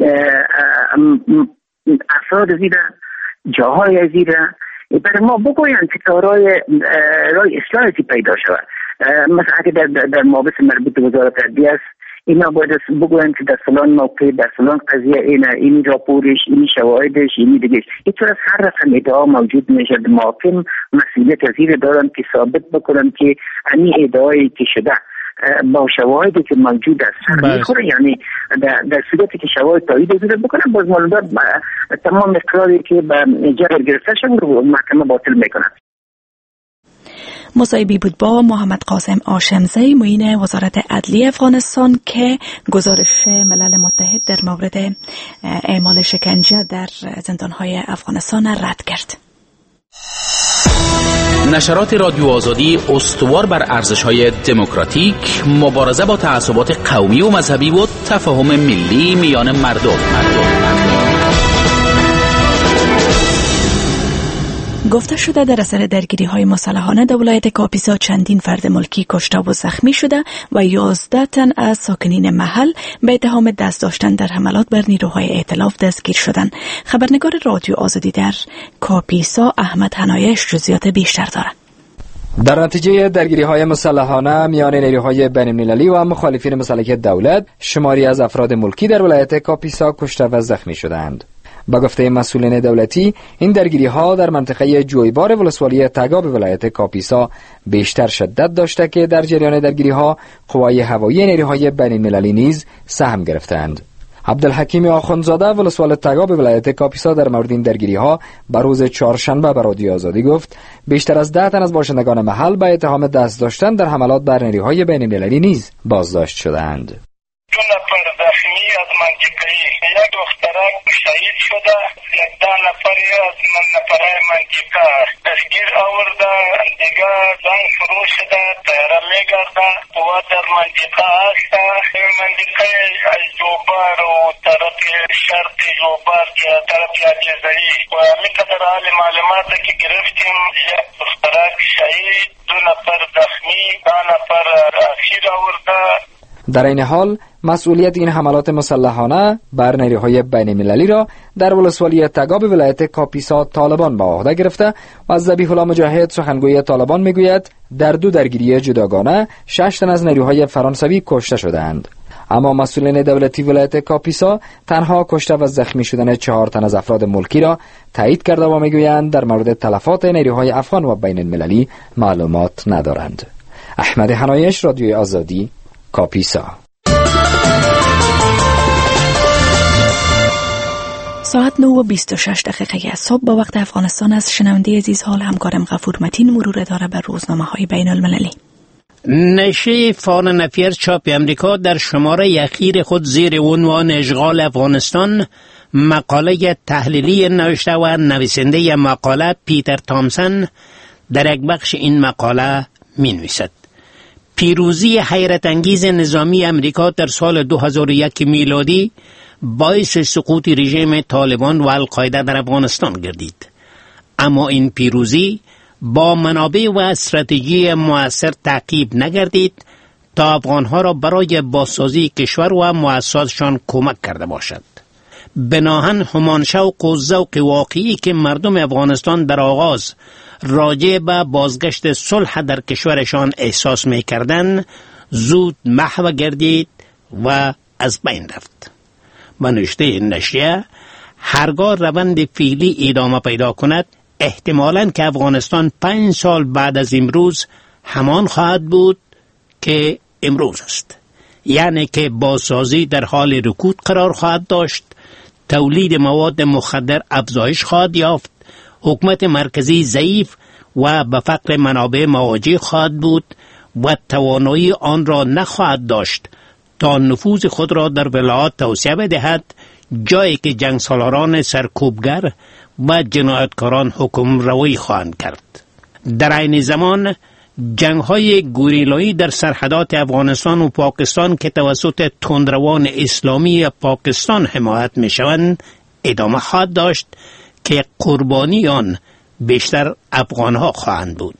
M: افراد زیره جاهای زیره برای ما بگوین که کارهای رای اصلاحی پیدا شود. مثلا اگه در, در مابس مربوط به وزارت عدلیه است، اینا باید بگوین که در فلان موقع در فلان قضیه اینا اینی راپورش، اینی شواهدش، اینی دیگه. اینطور از هر رقم ادعا موجود میشه. محاکم مسئولیت از این دارن که ثابت بکنن که این ادعایی که شده با شواهدی که موجود است میخوره، یعنی در, در صورتی که شواهد تایید از بکنن باز مالدار تمام اقراری که به جبر گرفته شدن رو محکمه باطل میکنن.
A: مصاحبه بود با محمد قاسم آشمزه معین وزارت عدلیه افغانستان که گزارش ملل متحد در مورد اعمال شکنجه در زندانهای افغانستان رد کرد.
N: نشرات رادیو آزادی استوار بر ارزش‌های دموکراتیک، مبارزه با تعصبات قومی و مذهبی و تفاهم ملی میان مردم. مردم.
A: گفته شده در اثر درگیری های مسلحانه در ولایت کاپیسا چندین فرد ملکی کشته و زخمی شده و یازده تن از ساکنین محل به اتهام دست داشتن در حملات بر نیروهای ائتلاف دستگیر شدند. خبرنگار رادیو آزادی در کاپیسا احمد حنایش جزئیات بیشتر دارد.
B: در نتیجه درگیری های مسلحانه میان نیروهای بین المللی و مخالفین مسلح دولت، شماری از افراد ملکی در ولایت کاپیسا کشته و زخمی شدند. با گفته مسئولین دولتی، این درگیری ها در منطقه جویبار ولسوالی تگاب ولایت کاپیسا بیشتر شدت داشته که در جریان درگیری ها قوای هوایی نیروهای بین المللی نیز سهم گرفتند. عبدالحکیم آخوندزاده ولسوال تگاب ولایت کاپیسا در مورد این درگیری ها بر روز چهارشنبه به رادیو آزادی گفت بیشتر از ده تن از باشندگان محل به اتهام دست داشتن در حملات بر نیروهای بین المللی نیز بازداشت شدند.
O: دو نفر زخمی از منطقه‌ای، یک دخترک شهید شده، ده نفر از من نفرهای منطقه دستگیر آورده، دیگه جنگ شروع شده، تیاره میگرده و در منطقه هست. این منطقه از جوبار و طرف شرق جوبار که طرف علیزایی و همین قدر حال معلومات که گرفتیم، یک دخترک شهید، دو نفر زخمی، ده نفر اسیر آورده.
B: در این حال مسئولیت این حملات مسلحانه بر نیروهای بین المللی را در ولسوالی تگاب ولایت کاپیسا طالبان به عهده گرفته و از ذبیح الله مجاهد سخنگوی طالبان میگوید در دو درگیری جداگانه شش تن از نیروهای فرانسوی کشته شدند. اما مسئولین دولتی ولایت کاپیسا تنها کشته و زخمی شدن چهار تن از افراد ملکی را تایید کرده و میگویند در مورد تلفات نیروهای افغان و بین المللی معلومات ندارند. احمد حنایش، رادیو آزادی، کاپیسا.
A: ساعت نه و بیست و شش دقیقه از صبح با وقت افغانستان از شنونده عزیز حال همکارم غفور متین مرور داره بر روزنامه های بین المللی.
P: نشریه فارن افیر چاپ امریکا در شماره اخیر خود زیر عنوان اشغال افغانستان مقاله تحلیلی نوشته و نویسنده مقاله پیتر تامسن در یک بخش این مقاله می نویسد: پیروزی حیرت انگیز نظامی امریکا در سال دو هزار و یک میلادی باعث سقوط رژیم طالبان و القاعده در افغانستان گردید. اما این پیروزی با منابع و استراتژی مؤثر تعقیب نگردید تا افغانها را برای بازسازی کشور و مؤسساتشان کمک کرده باشد. بناهن همان شوق و ذوق واقعی که مردم افغانستان در آغاز راجع به بازگشت صلح در کشورشان احساس می کردن زود محو گردید و از بین رفت. به نوشته نشریه، هرگاه روند فعلی ادامه پیدا کند احتمالاً که افغانستان پنج سال بعد از امروز همان خواهد بود که امروز است، یعنی که بازسازی در حال رکود قرار خواهد داشت، تولید مواد مخدر افزایش خواهد یافت، حکومت مرکزی ضعیف و به فقر منابع مواجه خواهد بود و توانایی آن را نخواهد داشت تا نفوذ خود را در ولایات توسعه بدهد، جایی که جنگسالاران سرکوبگر و جنایتکاران حکم روی خواهند کرد. در عین زمان جنگ‌های گوریلایی در سرحدات افغانستان و پاکستان که توسط تندروان اسلامی پاکستان حمایت می‌شوند ادامه خواهد داشت که قربانی آن بیشتر افغان‌ها خواهند بود.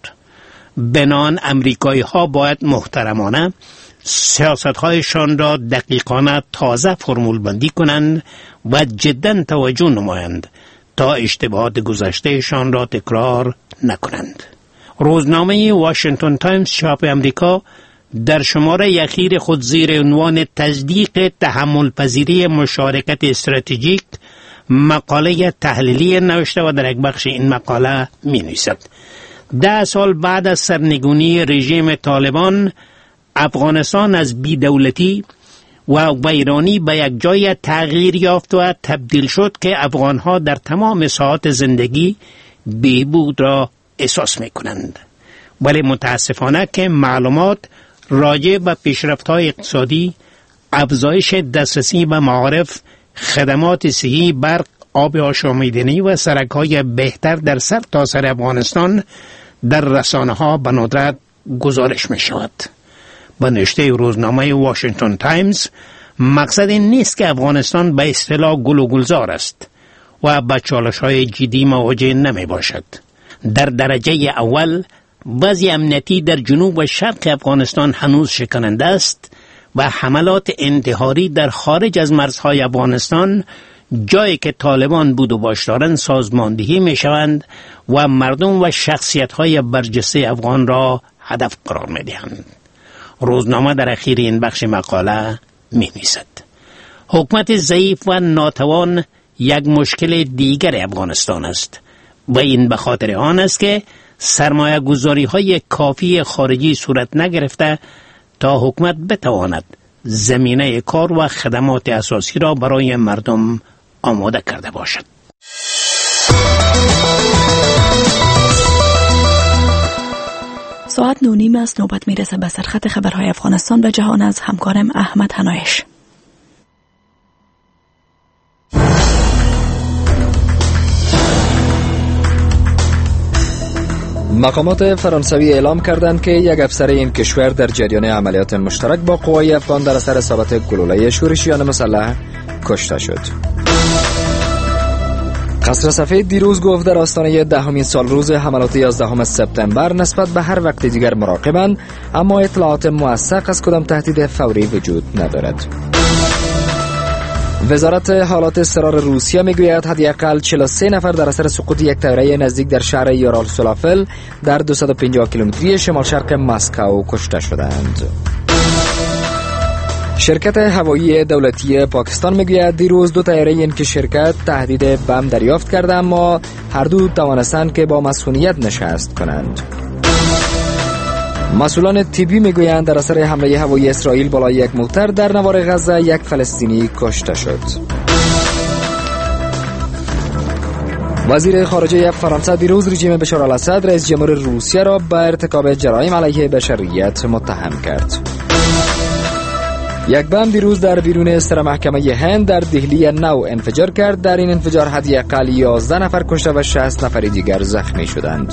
P: بنان امریکایی‌ها باید محترمانه سیاست‌هایشان را دقیقانه تازه فرمول بندی کنند و جداً توجه نمایند تا اشتباهات گذشتهشان را تکرار نکنند. روزنامه واشنگتن تایمز چاپ امریکا در شماره اخیر خود زیر عنوان تصدیق تحمل پذیری مشارکت استراتژیک مقاله تحلیلی نوشته و در یک بخش این مقاله می نویسد: ده سال بعد از سرنگونی رژیم طالبان، افغانستان از بی‌دولتی و ویرانی به یک جای تغییر یافت و تبدیل شد که افغانها در تمام ساعات زندگی بهبود را احساس می کنند. ولی متاسفانه که معلومات راجع به پیشرفت‌های اقتصادی، افزایش دسترسی به معارف، خدمات صحی، برق، آب آشامیدنی و سرک‌های بهتر در سر تا سر افغانستان در رسانه‌ها به ندرت گزارش می شود. به نوشته روزنامه واشنگتن تایمز، مقصد این نیست که افغانستان به اصطلاح گل و گلزار است و با چالش‌های جدی مواجه نمی باشد. در درجه اول وضع امنیتی در جنوب و شرق افغانستان هنوز شکننده است و حملات انتحاری در خارج از مرزهای افغانستان، جایی که طالبان بود و باش دارند، سازماندهی می شوند و مردم و شخصیت های برجسته افغان را هدف قرار می دهند. روزنامه در اخیر این بخش مقاله می نویسد: حکومت ضعیف و ناتوان یک مشکل دیگر افغانستان است و این به خاطر آن است که سرمایه گذاری های کافی خارجی صورت نگرفته تا حکومت بتواند زمینه کار و خدمات اساسی را برای مردم آماده کرده باشد.
A: ساعت نو نیم است. نوبت میرسه به سرخط خبرهای افغانستان و جهان از همکارم احمد هنایش.
B: مقامات فرانسوی اعلام کردند که یک افسر این کشور در جریان عملیات مشترک با قوای افغان در اثر اصابت گلوله شورشیان مسلح کشته شد. قصر سفید دیروز گفت در آستانه دهمین سال روز حملات یازدهم سپتامبر نسبت به هر وقت دیگر مراقبند، اما اطلاعات موثق از کدام تهدید فوری وجود ندارد. وزارت حالات اضطرار روسیه میگوید حداقل چهل و سه نفر در اثر سقوط یک طیاره نزدیک در شهر یارالسولافل در دویست و پنجاه کیلومتری شمال شرق مسکو کشته شدند. شرکت هوایی دولتی پاکستان میگوید دیروز دو طیاره این که شرکت تهدید بم دریافت کرده، اما هر دو توانستند که با مسئولیت نشست کنند. مسئولان طبی میگویند در اثر حمله هوایی اسرائیل بالای یک موتر در نوار غزه یک فلسطینی کشته شد. وزیر خارجه فرانسه دیروز رژیم بشار الاسد رئیس جمهور روسیه را به ارتکاب جرایم علیه بشریت متهم کرد. یک بم دیروز در بیرون سر محکمه هند در دهلی نو انفجار کرد. در این انفجار حداقل یازده نفر کشته و شصت نفر دیگر زخمی شدند.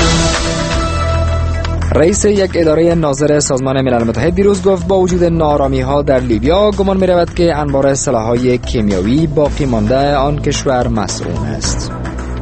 B: رئیس یک اداره ناظر سازمان ملل متحد دیروز گفت با وجود ناآرامی ها در لیبیا گمان می رود که انبار سلاح‌های کیمیایی باقی مانده آن کشور مسئول است.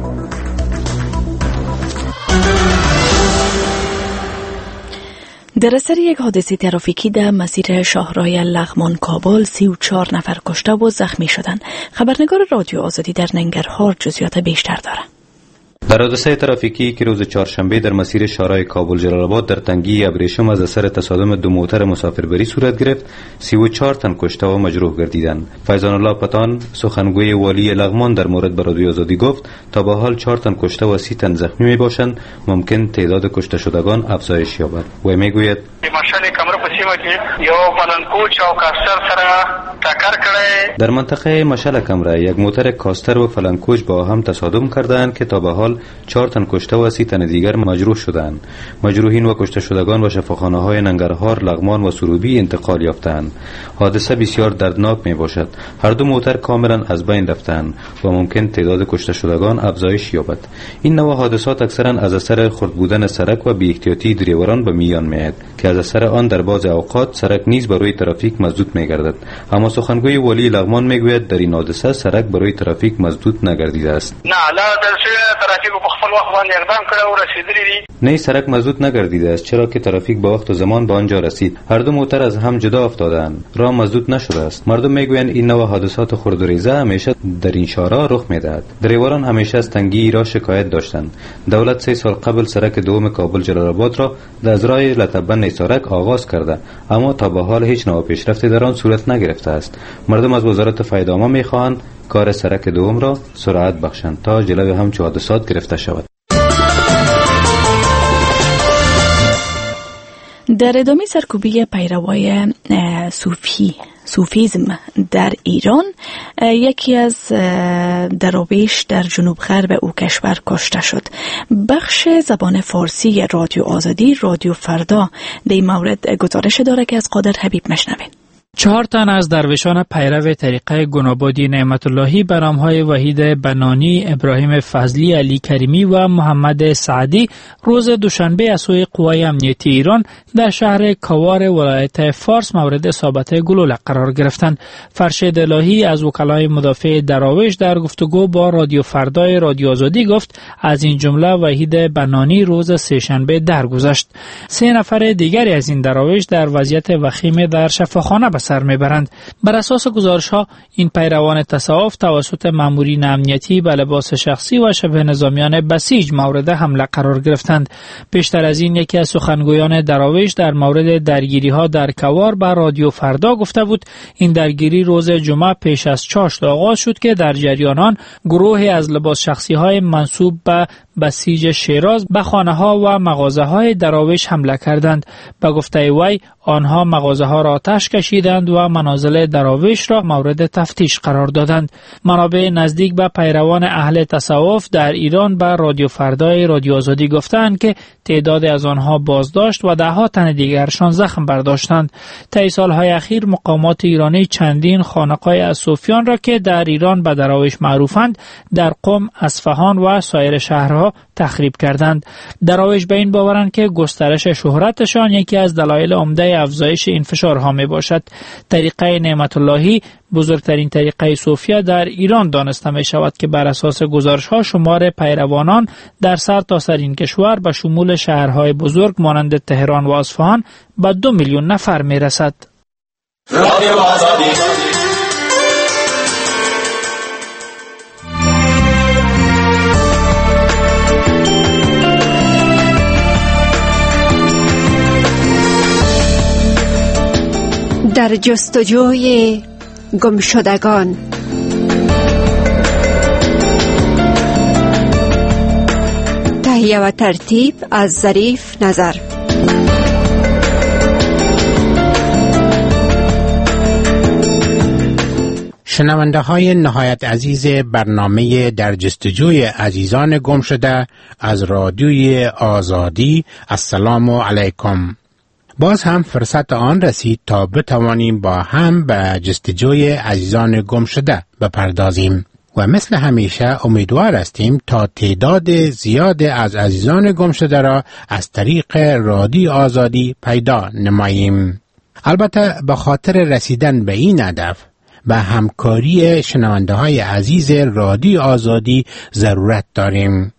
A: در اثر یک حادثه ترافیکی در مسیر شاهراه لغمان کابل سی و چهار نفر کشته و زخمی شدند. خبرنگار رادیو آزادی در ننگرهار جزئیات بیشتر دارد.
Q: در حادثه ترافیکی که روز چهارشنبه در مسیر شاهراه کابل جلال آباد در تنگی ابریشم از اثر تصادم دو موتر مسافربری صورت گرفت، سی و چهار تن کشته و مجروح گردیدند. فیضان الله پتان سخنگوی والی لغمان در مورد به رادیو آزادی گفت تا به حال چهار تن کشته و سی تن زخمی می باشند، ممکن تعداد کشته شدگان افزایش یابد. و میگوید در منطقه مشل کمره یک موتر کاستر و فلنکوچ با هم تصادم کردند که تا به حال چهار تن کشته و سی تن دیگر مجروح شدند. مجروحین و کشته شدگان به شفاخانه‌های ننگرهار، لغمان و سروبی انتقال یافتند. حادثه بسیار دردناک می باشد. هر دو موتر کاملا از بین رفتند و ممکن تعداد کشته شدگان افزایش یابد. این نوع حادثات اکثرا از اثر خرد بودن سرک و بی‌احتیاطی دریوران به میان میآید که از اثر آن در بعض اوقات سرک نیز برای ترافیک مسدود می‌گردد. اما سخنگوی والی لغمان میگوید در این حادثه سرک برای ترافیک مسدود نگردیده است.
O: نه لا در ترافیک په خپل وخت باندې اقدام کړی او رسیدلی دي.
Q: نه سرک مسدود نگردیده است، چرا که ترافیک با وقت و زمان به آنجا رسید. هر دو موتر از هم جدا افتادند، راه مسدود نشده است. مردم میگویند این نوع حادثات خرد و ریزه همیشه در این شارع رخ میدهد. دریوران همیشه از تنگی راه شکایت داشتند. دولت سه سال قبل سرک دوم کابل جلال آباد را از راه لطبن نیسارک آغاز کرده، اما تا به حال هیچ نوع پیشرفتی در آن صورت نگرفته است. مردم از وزارت فیض‌عامه میخواهند کار سرک دوم را سرعت بخشند تا جلوی همچون حادثات گرفته شود.
A: در ادامه سرکوبی پیروای صوفی صوفیزم در ایران، یکی از درویش در جنوب غرب او کشور کشته شد. بخش زبان فارسی رادیو آزادی رادیو فردا در این مورد گزارش داره که از قادر حبیب مشنوین.
L: چهار تن از درویشان پیرو طریقه گنابادی نعمت اللهی به نام‌های وحید بنانی، ابراهیم فضلی، علی کریمی و محمد سعدی روز دوشنبه از سوی قوای امنیتی ایران در شهر کوار ولایت فارس مورد اصابت گلوله قرار گرفتند. فرشید الهی از وکلای مدافع دراویش در گفتگو با رادیو فردای رادیو آزادی گفت از این جمله وحید بنانی روز سه‌شنبه درگذشت. سه نفر دیگری از این دراویش در وضعیت وخیم در شفاخانه سر میبرند. بر اساس گزارش‌ها این پیروان تصوف توسط مامورین امنیتی به لباس شخصی و شبه نظامیان بسیج مورد حمله قرار گرفتند. پیشتر از این یکی از سخنگویان دراویش در مورد درگیری‌ها در کوار به رادیو فردا گفته بود این درگیری روز جمعه پیش از چاشت آغاز شد که در جریان آن گروهی از لباس شخصی‌های منسوب به بسیج شیراز به خانه‌ها و مغازه‌های دراویش حمله کردند. به گفته وی آنها مغازه‌ها را آتش کشیدند و منازل دراویش را مورد تفتیش قرار دادند. منابع نزدیک به پیروان اهل تصوف در ایران به رادیو فردای رادیو آزادی گفتند که تعداد از آنها بازداشت و ده ها تن دیگرشان زخم برداشتند. طی سال‌های اخیر مقامات ایرانی چندین خانقاه اصوفیان را که در ایران به دراویش معروفند در قم، اصفهان و سایر شهرها تخریب کردند. دراویش به این باورند که گسترش شهرتشان یکی از دلایل عمده افزایش این فشارها می باشد. طریقه نعمت اللهی بزرگترین طریقه صوفیه در ایران دانسته می شود که بر اساس گزارش‌ها شمار پیروانان در سر تا سر این کشور به شمول شهرهای بزرگ مانند تهران و اصفهان به دو میلیون نفر می رسد. رادیو آزادی
R: در جستجوی گمشدگان. تهیه و ترتیب از ظریف نظر.
S: شنونده های نهایت عزیز برنامه در جستجوی عزیزان گم شده از رادیوی آزادی، السلام علیکم. باز هم فرصت آن رسید تا بتوانیم با هم به جستجوی عزیزان گم شده بپردازیم و مثل همیشه امیدوار هستیم تا تعداد زیاد از عزیزان گم شده را از طریق رادیو آزادی پیدا نماییم. البته به خاطر رسیدن به این هدف به همکاری شنونده های عزیز رادیو آزادی ضرورت داریم.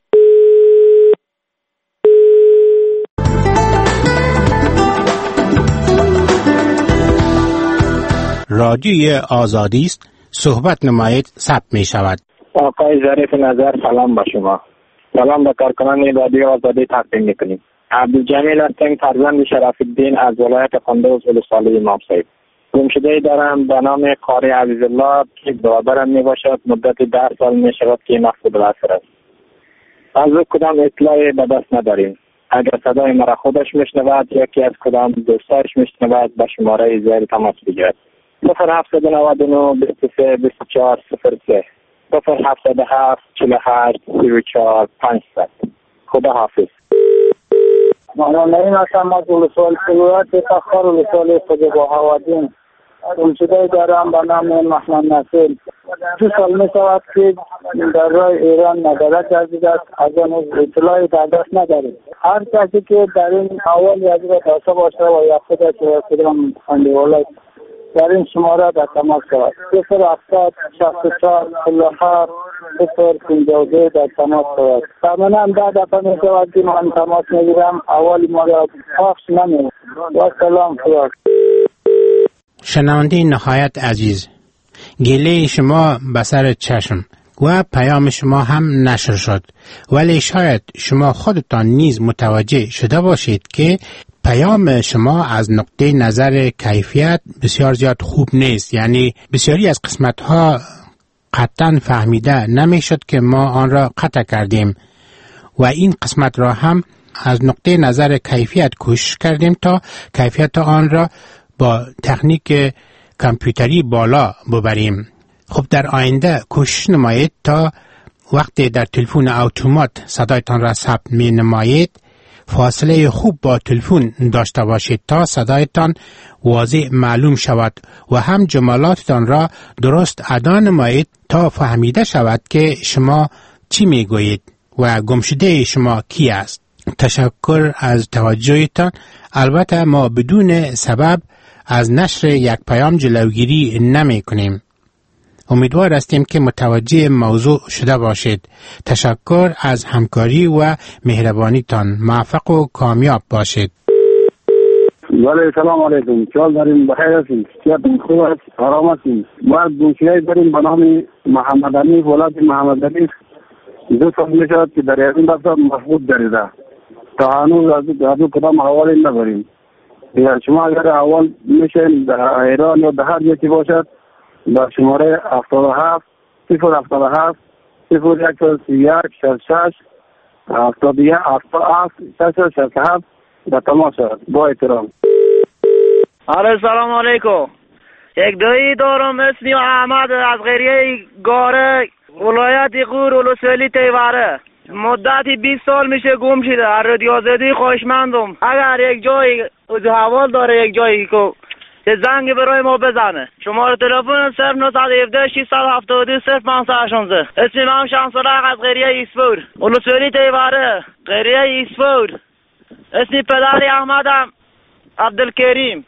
S: رادیوی آزادی است، صحبت نمایید، ثبت می شود.
G: آقای ظریف نظر سلام با شما. سلام به کارکنان رادیو آزادی تقدیم میکنیم. عبدالجمیل هستم، فرزند شرف الدین از ولایت قندوز ولسوالی امام صاحب. گمشده دارم به نام قاری عزیزالله که برادرم می باشد. مدت ده سال می شود که مفقود البصر است. از او کدام اطلاعی به دست نداریم. اگر صدای مرا خودش میشنود یکی از کدام دوستایش میشنود به شماره زیر تماس بگیرد. صفر هفت نود و نه بیست و سه بیست و چهار صفر سه صفر هفت هفت چهل و هشت سی و چهار پانصد. خدا حافظ.
T: من این هستم از ولسوالی سلوات تخار ولسوالی خود با حوادین. گمشده دارم به نام محمد نصیر. دو سال می شود که در راه ایران ندارد جدید است. از آن اطلاعی در دست نداریم. هر کسی که در این اول از را داشته باشه و یا خودش و کدام خانده‌ولد در این شماره در تماس شود. صفر هفتاد شصت و چهار چهل و هفت صفر پنجاه و دو در تماس شود. تماما ده دفعه می شود که من تماس میگیرم، اول ما را پخش نمی. و سلام خدا.
S: شنونده نهایت عزیز، گله شما به سر چشم و پیام شما هم نشر شد، ولی شاید شما خودتان نیز متوجه شده باشید که پیام شما از نقطه نظر کیفیت بسیار زیاد خوب نیست. یعنی بسیاری از قسمت ها قطعا فهمیده نمی شد که ما آن را قطع کردیم و این قسمت را هم از نقطه نظر کیفیت کوشش کردیم تا کیفیت آن را با تکنیک کامپیوتری بالا ببریم. خب در آینده کوشش نمایید تا وقتی در تلفن اتومات صدایتان را ثبت می نمایید فاصله خوب با تلفن داشته باشید تا صدایتان واضح معلوم شود و هم جملاتتان را درست ادا نمایید تا فهمیده شود که شما چی میگویید و گمشده شما کی است. تشکر از توجهتان. البته ما بدون سبب از نشر یک پیام جلوگیری نمی کنیم. امیدوار هستیم که متوجه موضوع شده باشید. تشکر از همکاری و مهربانیتان. موفق و کامیاب باشید.
U: ولی سلام علیکم. چال داریم بخیر هستیم. صحتتون خوب است؟ آرام هستیم. ما دوشیایی داریم به نام محمد علی. ولاد محمد علی دو سال می شود که در یقین دفتر محبوب دریده. تا هنوز از دو کدام حوالی نداریم. شما اگر اول میشین در ایران یا در هر یکی باشد در شماره هفتاد و هفت صفر هفتاد و هفت صفر یک سی یک شش شش هفتاد و یک هفتاد و هفت شش شش هفت در تماس شد. با احترام.
V: آره سلام علیکم. یک دایی دارم اسمی احمد از غیریه گاره ولایت غور ولسوالی تیواره. مدتی بیست سال میشه گم شده. هر رادیو آزادی خواهشمندم اگر یک جایی حوال داره یک جایی که زنگ برای ما بزنه. شماره تلفن صفر نه یک هفت شش هفت دو صفر پنج یک شش. اسم من شمسالق از غیریه ایسفور ولسوالی تیواره غیریه ایسفور. اسم پدری احمدم عبدالکریم.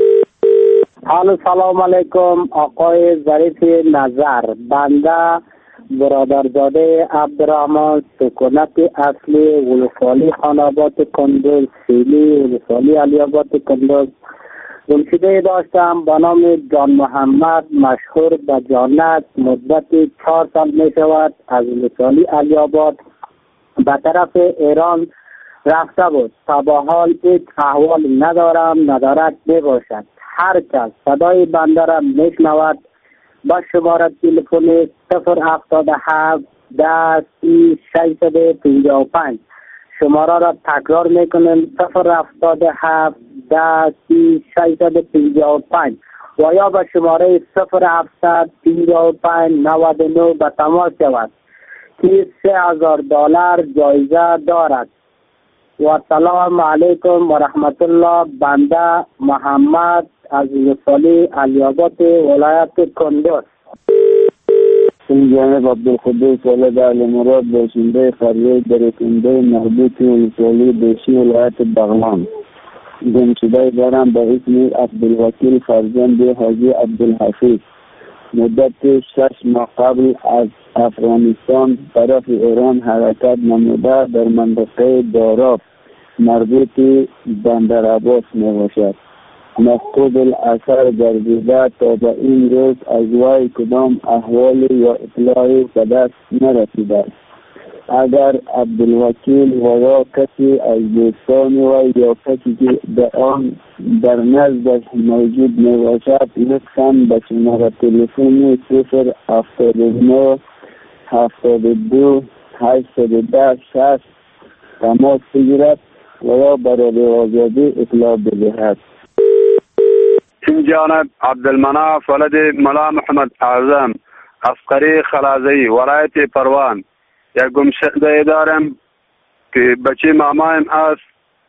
T: حالا سلام علیکم آقای ظریف نظر. بنده برادرزاده عبدالرحمن سکونت اصلی ولسوالی خاناباد کندوز سیلی ولسوالی علیاباد کندوز گمشده داشتم به نام جان محمد مشهور به جانت. مدت چهار سال می شود از ولسوالی علیاباد به طرف ایران رفته بود. تا به حال هیچ احوال ندارم ندارد می باشد. هر کس صدای بنده را می شنود با شماره تلفن صفر هفتاد و هفت ده سی ششصد و پنجاه و پنج. شماره را تکرار میکنیم صفر هفتاد و هفت ده سی ششصد و پنجاه و پنج و یا به شماره صفر هفتصد پنجاه و پنج نود و نه به تماس شود که سه هزار دلار جایزه دارد. و سلام علیکم و رحمت الله. بنده محمد از ولسوالی علیاباد ولایت کندوز.
U: این جانب عبدالقدوس ولد علی مراد باشنده قریه درکنده مربوط ولسوالی بشی ولایت بغلان. گمشده دارم به اسم عبدالوکیل فرزند حاجی عبدالحفیظ. مدت شش ماه قبل از افغانستان طرف ایران حرکت نموده در منطقه داراب مربوط بندر عباس می باشد. مفقود الاثر گردیده تا به این روز از وی کدام احوال یا اطلاعی به دست نرسیده. اگر عبدالوکیل و یا کسی از دوستان وی یا کسی که در آن در نزدش موجود می باشد لطفاً به شماره تلفن صفر هفتاد و نه هفتاد و دو هشتصد و ده شصت تماس بگیرد و یا برای آزادی اطلاع بدهد.
K: این جانب عبدالمناف ولد ملا محمد اعظم عسکری خلازی ولایت پروان. یک گمشده دارم که بچه مامایم است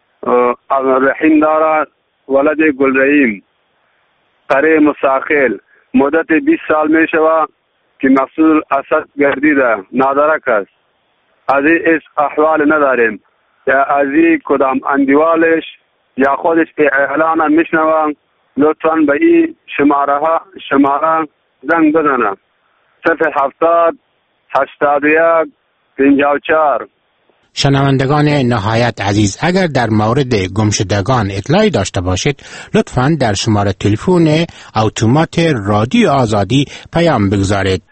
K: رحیم دارد ولد گلرحیم قریه مساخیل. مدت بیست سال می شود که مسئول اسد گردیده نادرک است. از این احوال نداریم یا از این کدام اندیوالش یا خودش اعلان میشنوم. لطفاً به این شماره ها شماره زنگ بزنم صفر هفتاد هشتاد و یک پنجاه و چهار.
S: شنوندگان نهایت عزیز، اگر در مورد گمشدگان اطلاعی داشته باشید لطفاً در شماره تلفن اتومات رادیو آزادی پیام بگذارید.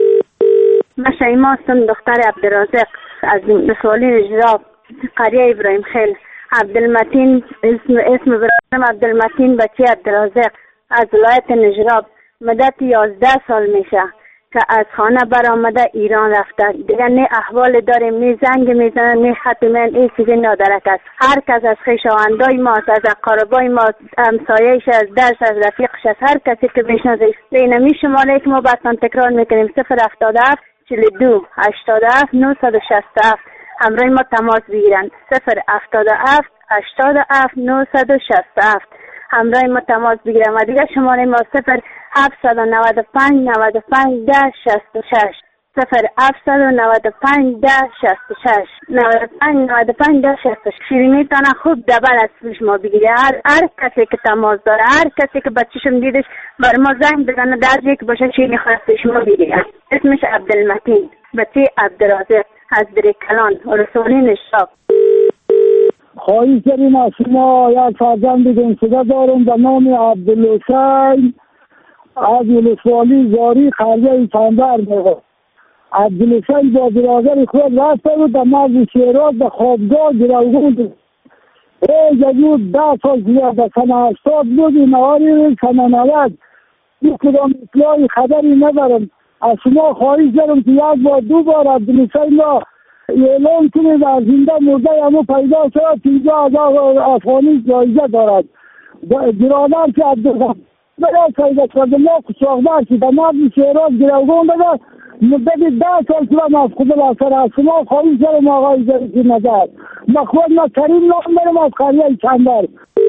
W: من شیما هستم، دختر عبدالرازق از ولسوالی نجراب قریه ابراهیم خیل. عبدالمتین اسم اسم برادرم عبدالمتین بچه عبدالرازق از ولایت نجراب. مدت یازده سال میشه که از خانه برآمده ایران رفته. دیگه نه احوال داره، نه زنگ میزنن، نه خط من این چیزی ندارد است. هر کس از خویشاوندای ما، از اقاربای ما، همسایه‌اش، از درس، از رفیقش، از هر کسی که بشناسه اینمی شماره که ما بعداً تکرار میکنیم صفر هفتاد و هفت چهل و دو هشتاد و هفت نهصد و شصت و هفت. همراه ما تماس بگیرند. صفر هفتاد و هفت هشتاد و هفت نهصد و شصت و هفت همراه ما تماس بگیرند. و دیگه شماره ما صفر هفتصد و نود و پنج نود و پنج ده شصت و شش صفر هفتصد و نود و پنج ده شصت و شش نود و پنج نود و پنج ده شصت و شش. شیرینی تانه خوب دبل از پیش ما بگیره. هر هر کسی که تماس داره، هر کسی که بچه‌شم دیدش بر ما زنگ بزنه، در یک باشه شیرینی خواستش ما بگیره. اسمش عبدالمتین بچه عبدالرازق از دریکلان رسولی نشاب.
T: خواهی کریم از شما یک فرزند گمشده دارم به نام عبدالحسین از ولسوالی زاری خریه چندر میگه. عبدالحسین با برادر خود رفته بود در مرز شیراز به خوابگاه گروگان بود. ای جدود ده سال زیاد در سنه هشتاد بود، این نهاری سنه نود یک کدام اطلاعی خبری ندارم. از شما خواهی کردم که یک بار دو بار عبدالحسین را اعلام کنید از زنده مرده همو پیدا شد اینجا از افغانی جایزه دارد. برادر که عبدالحسین برای پیدا کرده ما کچاقدر که در مرز شیراز گروگان بده مدت ده سال که من از خود بسر از شما خواهی کردم آقای ظریفی نظر. من خود من کریم نام برم از قریه چندر.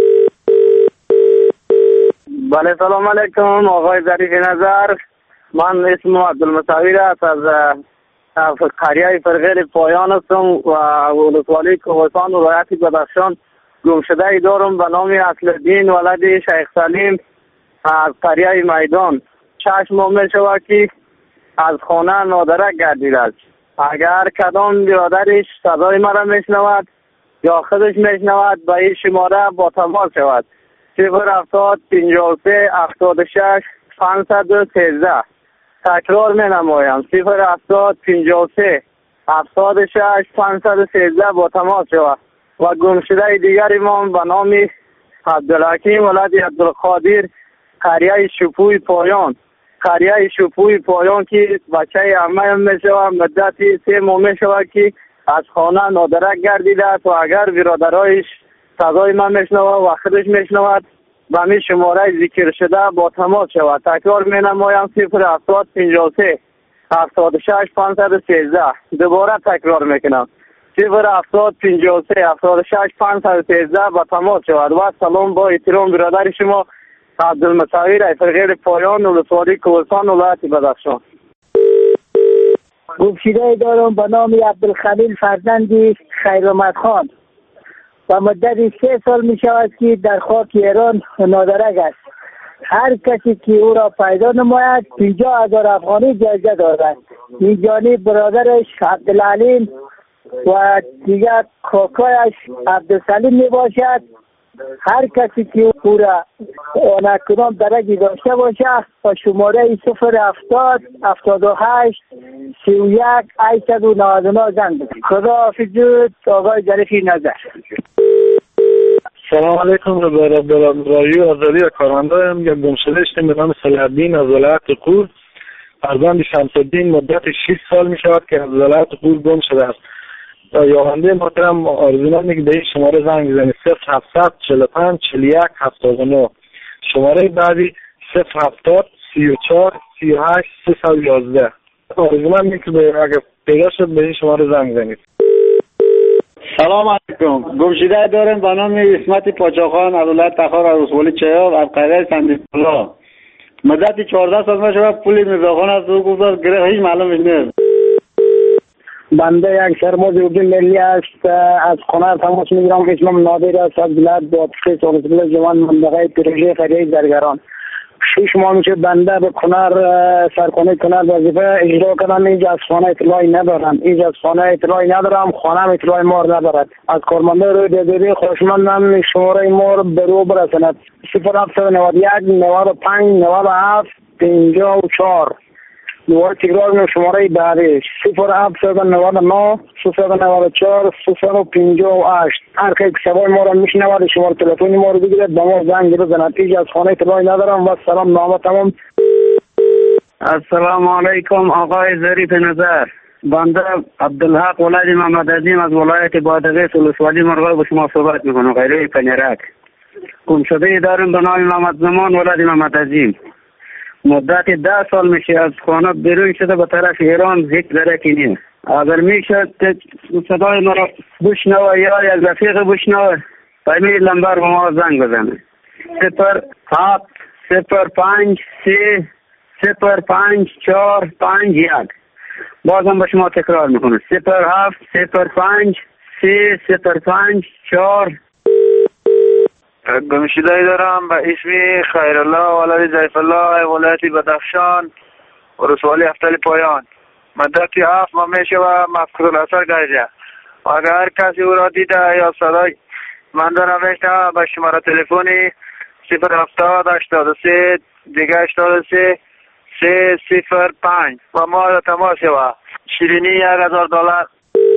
G: بله سلام علیکم آقای ظریفی نظر. من اسمم عبدالمصور است، از قریه فرغیر پایان هستم و ولسوالی کوهستان و ولایت بدخشان. گمشده ای دارم به نام اصلالدین ولد شیخ سلیم از قریه میدان. شش ماه می شود که از خانه نادرک گردیده است. اگر کدام برادرش صدای مرا میشنود یا خودش میشنود به این شماره با تماس شود. صفر هفتاد پنجاه و سه هفتاد و شش پانصد و سیزده. تکرار می نمایم صفر هفتاد پنجاه و سه هفتاد و شش پانصد و سیزده با تماس شود. و گمشده دیگری ما به نام عبدالحکیم ولد عبدالقادر قریه شپوی پایان. قریه شپوی پایان که بچه همه هم می شود مدتی سه ماه می شود که از خانه نادرک گردیده است و اگر برادرایش صدای من می شنود و خودش می شنود به می شماره ذکر شده با تماس شود. تکرار می نمایم صفر هفتاد پنجاه و سه هفتاد و شش پانصد و سیزده. دوباره تکرار می کنم صفر هفتاد پنجاه و سه هفتاد و شش پانصد و سیزده با تماس شود. و سلام با احترام برادر شما عبدالمصور فرغیر پایان ولسوالی کوهستان ولایت بدخشان.
T: گمشده دارم به نام عبدالخلیل فرزند خیرآمد خان و مدت سه سال می شود که در خاک ایران نادرک است. هر کسی که او را پیدا نماید پنجاه هزار افغانی جایزه دارد. این جانب برادرش عبدالعلیم و دیگر کاکایش عبدالسلیم می باشد. هر کسی که او را آن کدام درجی داشته باشه با شماره صفر هفتاد هفتاد و هشت سی و یک هشتصد و نود و نه زنگ بزنید. خدا حافظ آقای ظریفی نظر.
C: سلام علیکم رادیو آزادی کارمنده هم یک گمشده اشتیم به نام صلاح‌الدین از ولایت قور. فرزند شمس‌الدین مدت شش سال می شود که از ولایت قور گم شده است. یاونده محترم آرزو میگه به این شماره زنگ بزنید صفر هفتصد چهل و پنج چهل و یک هفتاد و نه. شماره بعدی صفر هفتاد سی و چهار سی و هشت سیصد و یازده. آرزو میگه که اگه پیدا شد به این شماره زنگ بزنید.
D: سلام علیکم. گمشده دارم به نام اسمت پاچاخان از ولایت تخار از ولسوالی چیاب از قریه سندیپولا. مدت چهارده سال میشه پول میزاخان از او گذار گره هیچ معلومش نیست.
T: بنده یک سرباز اردو ملی است. از خانه تماس میگیرم. اسمم نادر است از ولایت بادغیس ولسوالی جوان منطقه پروژه قریه زرگران. شش ماه میشه بنده به کنر سرخانه کنر وظیفه اجرا کردم. اینجا از خانه اطلاعی ندارم. اینجا از خانه اطلاعی ندارم. خانه اطلاعی مار ندارد. از کارمنده روی دیداری خوشمندم شماره مار به رو برسند. صفر هفتصد و نود و یک نود و پنج نود و هفت پنجاه و چهار. دوباره تکرار میکنم شماره بعدی صفر هفتصد و نود و نه صفر نود و چهار صفر پنجاه و هشت. هر کی که صدای ما را میشنود شماره تلفنی ما رو بگیرد به ما زنگ بزند. هیچ از خانه اطلاعی ندارم و سلام نامه تمام.
G: السلام علیکم آقای ظریف نظر. بنده عبدالحق ولد محمد عظیم از ولایت بادغیس ولسوالی مرغاب با شما صحبت میکنم. غیره پنیرک گمشده دارم به نام محمد زمان ولد محمد عظیم. مدت ده سال میشه از خانه بیرون شده به طرف ایران هیچ درکی نیست.
D: اگر میشه صدای ما را بشنوه یا یک رفیق بشنوه به این لمبر به ما زنگ بزنه. صفر هفت صفر پنج سه صفر پنج چهار پنج یک. بازم به شما تکرار میکنم صفر هفت صفر پنج سه صفر پنج چهار.
E: گمشده‌ای دارم به اسم خیرالله ولد ضیف الله ولایت بدخشان ولسوالی هفتلی پایان. مدتی هفت ماه میشه و مفقود الاثر گشته و اگر هر کسی او را دیده یا صدای من را نوشته به شماره تلفنی صفر هفتاد هشتاد و سه دیگه هشتاد و سه سه صفر پنج و ما را تماس و شیرینی یک هزار دلار.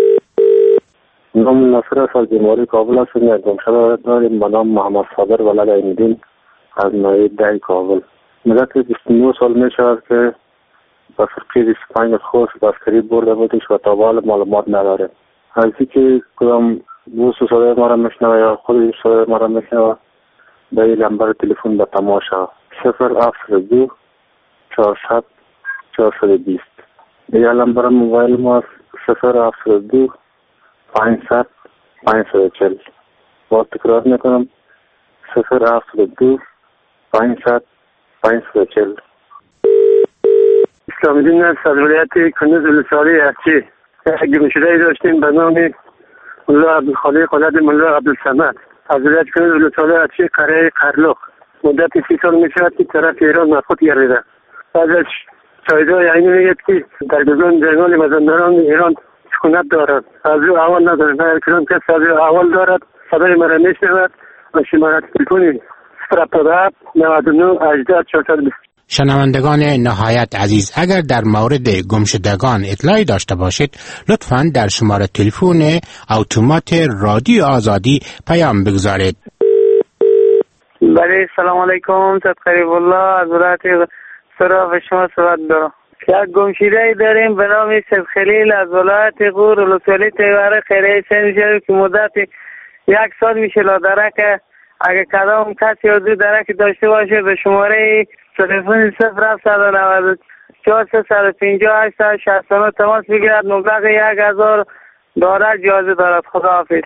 U: نام نصر است از بیماری کابل هستم. یک گمشده داریم به نام محمد صابر ولد عین‌الدین از ناحیه ده کابل. مدت بیست و نه سال می شود که به فرقه بیست و پنج خوست عسکری برده بودش و تا به حال معلومات نداره. از اینکه کدام دوست صدای ما را میشنوه یا خود صدای ما را میشنوه به این لمبر تلفن به تماس شود صفر هفت دو چهارصد چهارصد و بیست. دیگر لمبر موبایل ما صفر هفت دو پانصد پانصد و چهل. باز تکرار میکنم صفر هفت دو پانصد پانصد و چهل.
D: اسلام دین از ولایت کنز ولسوالی هرچی گمشده‌ای داشتیم به نام ملا عبدالخالق ولد ملا عبدالصمد از ولایت کنز ولسوالی هرچی قریه قرلق. مدت سی سال میشود که طرف ایران مفقود گردیده. ازش شاهدای عینی میگه که در گزان جنگال مازندران ایران سکونت دارد. از او اول ندارد. هر کدام کس از او اول دارد صدای مرا میشنود و شماره تلفنی صفر هفتاد و هفت نود و نه هجده چهارصد و بیست.
S: شنوندگان نهایت عزیز، اگر در مورد گمشدگان اطلاعی داشته باشید لطفاً در شماره تلفن اتومات رادیو آزادی پیام بگذارید.
V: بله سلام علیکم. صد قریب الله از ولایت سراف شما صحبت دارم. یک گمشده‌ای داریم به نام سید خلیل از ولایت غور ولسوالی تیوره خیریه سه میشه که مدت یک سال میشه لادره که اگه کدام کسی یا دو درک داشته باشه به شماره تلفن صفر هفت نود چهار سه پنجاه هشت شصت و نه تماس بگیرد. مبلغ یک هزار دلار جایزه دارد. خداحافظ.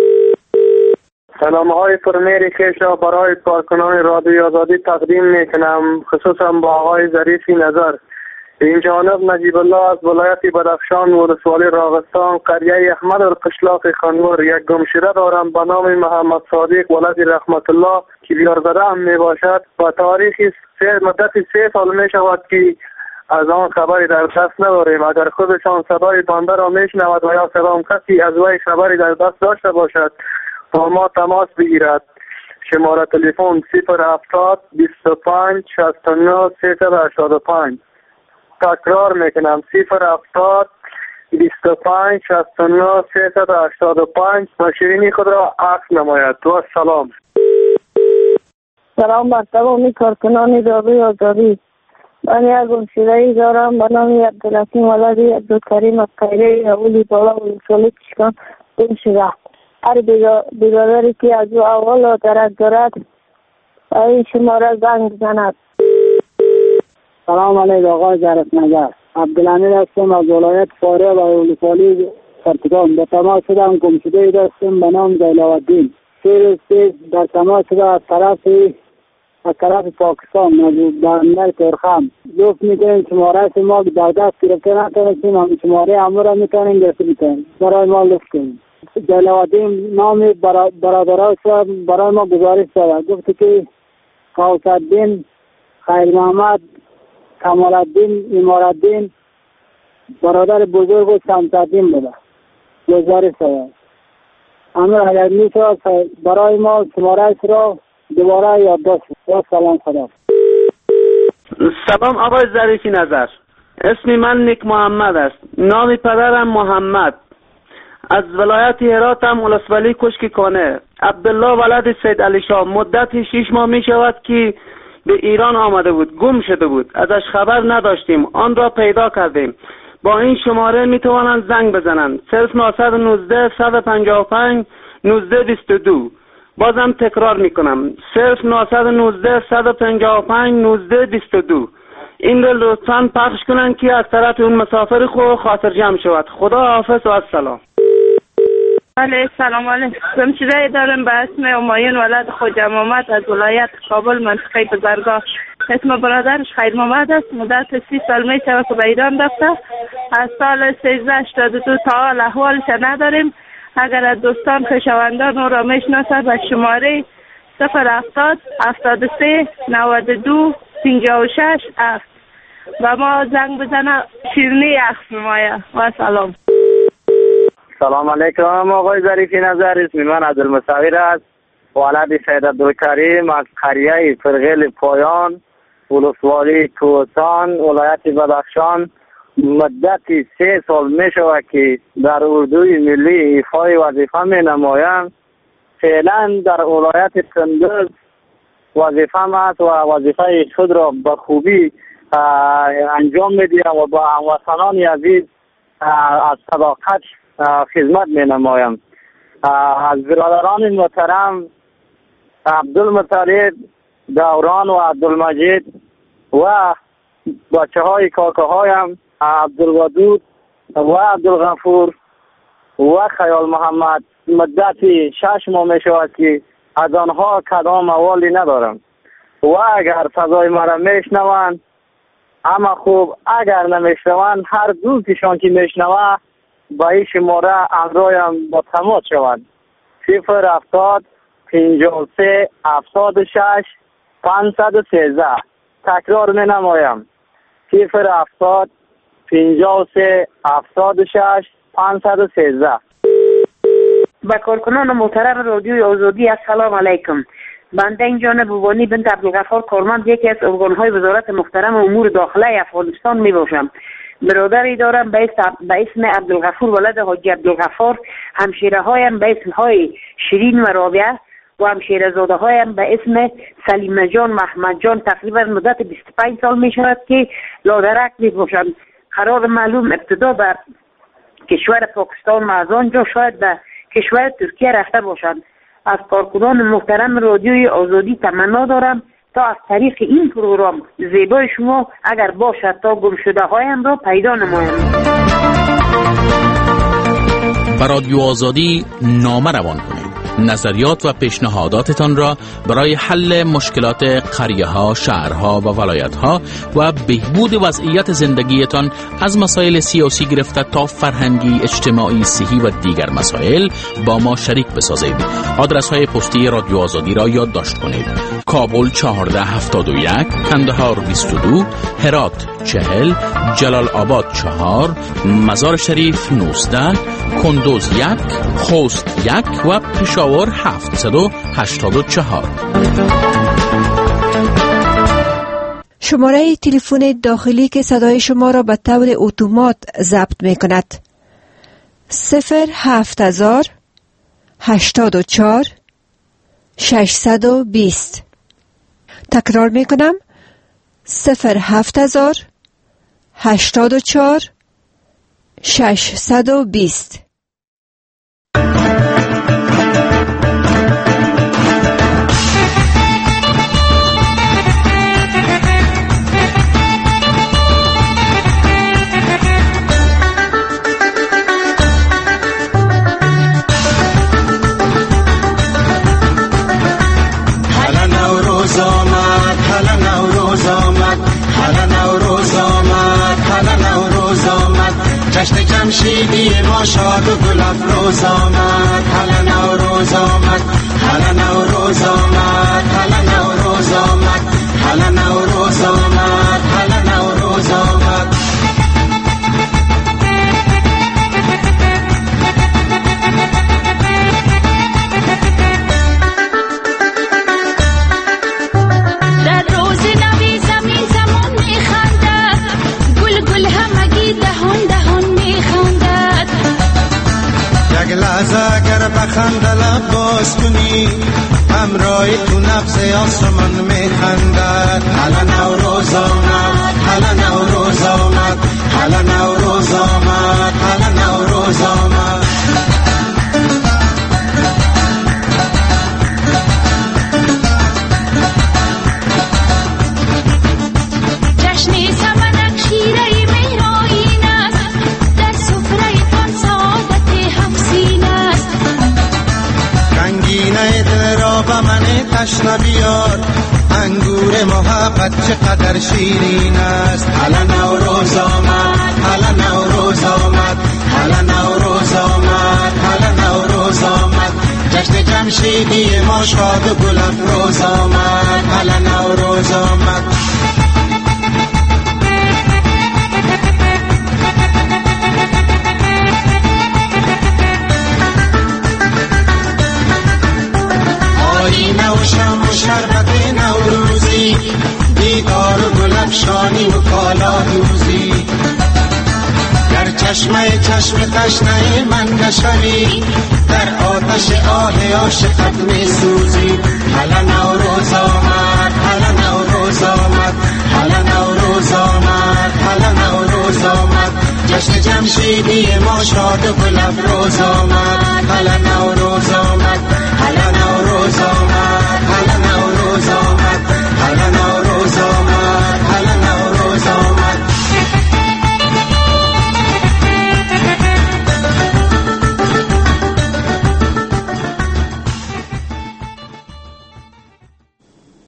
V: سلام های پرمیر کش را برای کارکنان رادیو آزادی تقدیم میکنم، خصوصا با آقای ظریفی نظر. این جانب نجیب الله از ولایت بدخشان ولسوالی راغستان قریه احمد القشلاق خانور یک گمشده دارم به نام محمد صادق ولد رحمت الله که بیارزده هم می باشد و تاریخی سه مدت سه سال می شود که از آن خبری در دست نداریم. اگر خودشان صدای بنده را می شنود و یا کدام کسی از وی خبری در دست داشته باشد با ما تماس بگیرد. شماره تلفن صفر هفتاد بیست و پنج شصت و نه سیصد و هشتاد و پنج. تکرار میکنم صفر هفتاد بیست و پنج شصت و نه سیصد و هشتاد و پنج و شیرینی خود را عکس نماید. و سلام.
W: سلام بر تمامی کارکنان رادیو آزادی. من یک گمشده‌ای دارم به نام عبدالحکیم ولد عبدالکریم از قریه اولی بالا ولسوالی چشکان گمشده. هر برادری که از او اول و درک دارد این شماره زنگ بزند.
U: سلام علیکم آقای ظریف نظر. عبدالحمید هستم از ولایت فاریاب و ولسوالی پرتگال. به تماس شدم گمشده‌ای داشتم به نام زیلالدین. سه روز پیش در تماس شده از طرف از طرف پاکستان در ترخم گفت میکنیم شماره ما در دست گرفته نتونستیم هم شماره همه را میتونیم گرفته میتونیم برای ما لفت کنیم. جلالدین نام برادراش را برای ما گزارش شده. گفت که قوس‌الدین خیر محمد کمال‌الدین امارالدین برادر بزرگ و شمس‌الدین بوده. گزارش شده. امیر اگر میشه برای ما شماره‌اش را دوباره یادداشت کنید. سلام. خدا.
V: سلام آقای ظریفی نظر. اسم من نیک محمد است. نام پدرم محمد. از ولایت هرات هم ولسوالی کشک کانه. عبدالله ولد سید علی شاه. مدت شش ماه می شود که به ایران آمده بود. گم شده بود. ازش خبر نداشتیم. آن را پیدا کردیم. با این شماره می توانند زنگ بزنند. صفر نه یک نه صد و پنجاه و پنج نوزده بیست و دو. بازم تکرار می کنم. صفر نه یک نه صد و پنجاه و پنج نوزده بیست و دو. این رو لطفاً پخش کنن که از طرف اون مسافر خو خاطر جمع شود. خدا حافظ و السلام.
F: بله سلام علیکم. چیزایی دارم به اسم همایون ولد خوجا محمد از ولایت کابل منطقه بزرگاه. اسم برادرش خیر محمد است. مدت سی سال می شود که به ایران رفته. از سال سیزده هشتاد و دو تا حال احوالش نداریم. اگر از دوستان خویشاوندان او را میشناسد به شماره صفر هفتاد هفتاد و سه نود و دو پنجاه و شش هفت و ما زنگ بزنه شیرینی عکس نمایه. و سلام.
D: سلام علیکم آقای ظریفی نظر. اسم من عبدالمصور است. ولد سید عبدالکریم از قریه فرغیل پایان ولسوالی کوهستان ولایت بدخشان. مدتی سه سال می شود که در اردوی ملی ایفای وظیفه می نمایم. فعلا در ولایت کندوز وظیفه است و وظیفه خود را به خوبی انجام می دهم و با هموطنان عزیز از صداقت خدمت می نمایم. از برادران محترم عبدالمطلب، دوران و عبدالمجید و بچه های کاکه هایم عبدالودود و عبدالغفور و خیال محمد مدتی شش ماه می شود که از آنها کدام اوالی ندارم و اگر صدای مرا میشنوند اما خوب، اگر نمیشنوند هر دوستشان که میشنوه با این شماره امرویم با تماس شود. صفر هفتاد پنجاه و سه هفتاد و شش پانصد و سیزده. تکرار می نمایم. صفر هفتاد پنجاه و سه هفتاد و شش پانصد و سیزده.
M: با کارکنان محترم رادیوی آزادی السلام علیکم. بنده این جانب بوانی بنت عبدالغفار کارمند یکی از ارگانهای وزارت محترم امور داخله افغانستان می باشم. برادری دارم به اسم عبدالغفور ولد حاجی عبدالغفار. همشیره هایم به اسم های شیرین و رابعه و همشیره زاده هایم به اسم سلیمه جان محمد جان. تقریبا مدت بیست و پنج سال می شود که لادرک می باشند. قرار معلوم ابتدا به کشور پاکستان و از آنجا شاید به کشور ترکیه رفته باشند. از کارکنان محترم رادیوی آزادی تمنا دارم تا از طریق این پروگرام زیبای شما اگر باشد تا گمشده هایم را پیدا نمایم.
N: به رادیو آزادی نامه روان کنید. نظریات و پیشنهاداتتان را برای حل مشکلات قریه ها، شهرها و ولایت ها و بهبود وضعیت زندگیتان از مسائل سیاسی گرفته تا فرهنگی، اجتماعی، صحی و دیگر مسائل با ما شریک بسازید. آدرس های پستی رادیو آزادی را یادداشت کنید. کابل چهارده هفتاد و یک، کندهار بیست و دو، هرات چهل، جلال آباد چهار، مزار شریف نوزده، کندوز یک، خوست یک و پشاور هفتصد و هشتاد و چهار.
R: شماره تلفن داخلی که صدای شما را به طور اتومات ضبط می کند صفر هفت هزار هشتاد و چهار ششصد و بیست. تکرار می کنم صفر هفت هزار هشتاد و چهار ششصد و بیست.
I: جشن جمشیدی ما شاد و گل افروز آمد. هلا نوروز آمد، هلا نوروز آمد، هلا نوروز آمد، هلا نوروز آمد، هلا نوروز آمد.
J: در روز نوی زمین زمان میخندد، گل گل همگی دهان دهان میخندد.
I: یک لحظه اگر بخنده لب باز کنی، همراه تو نفس آسمان میخندد. هلا نوروز آمد، هلا نوروز آمد، هلا نوروز آمد، هلا نوروز آمد.
J: جشنی
I: جشن بیار، انگور محبت چقدر شیرین است. حالا نوروز آمد، حالا نوروز آمد، حالا نوروز آمد، حالا نوروز آمد، جشن جمشیدی ما شاد و گل افروز آمد. حالا نوروز آمد. آینه و شم و شربت نوروزی، دیدار و گل افشانی و کالا دوزی. در چشمه چشم تشنه من نشوی، در آتش آه عاشقت می سوزی. حالا نوروز آمد، حالا نوروز آمد، حالا نوروز آمد، حالا نوروز آمد، جشن جمشیدی ما شاد و گل افروز آمد. حالا نوروز آمد.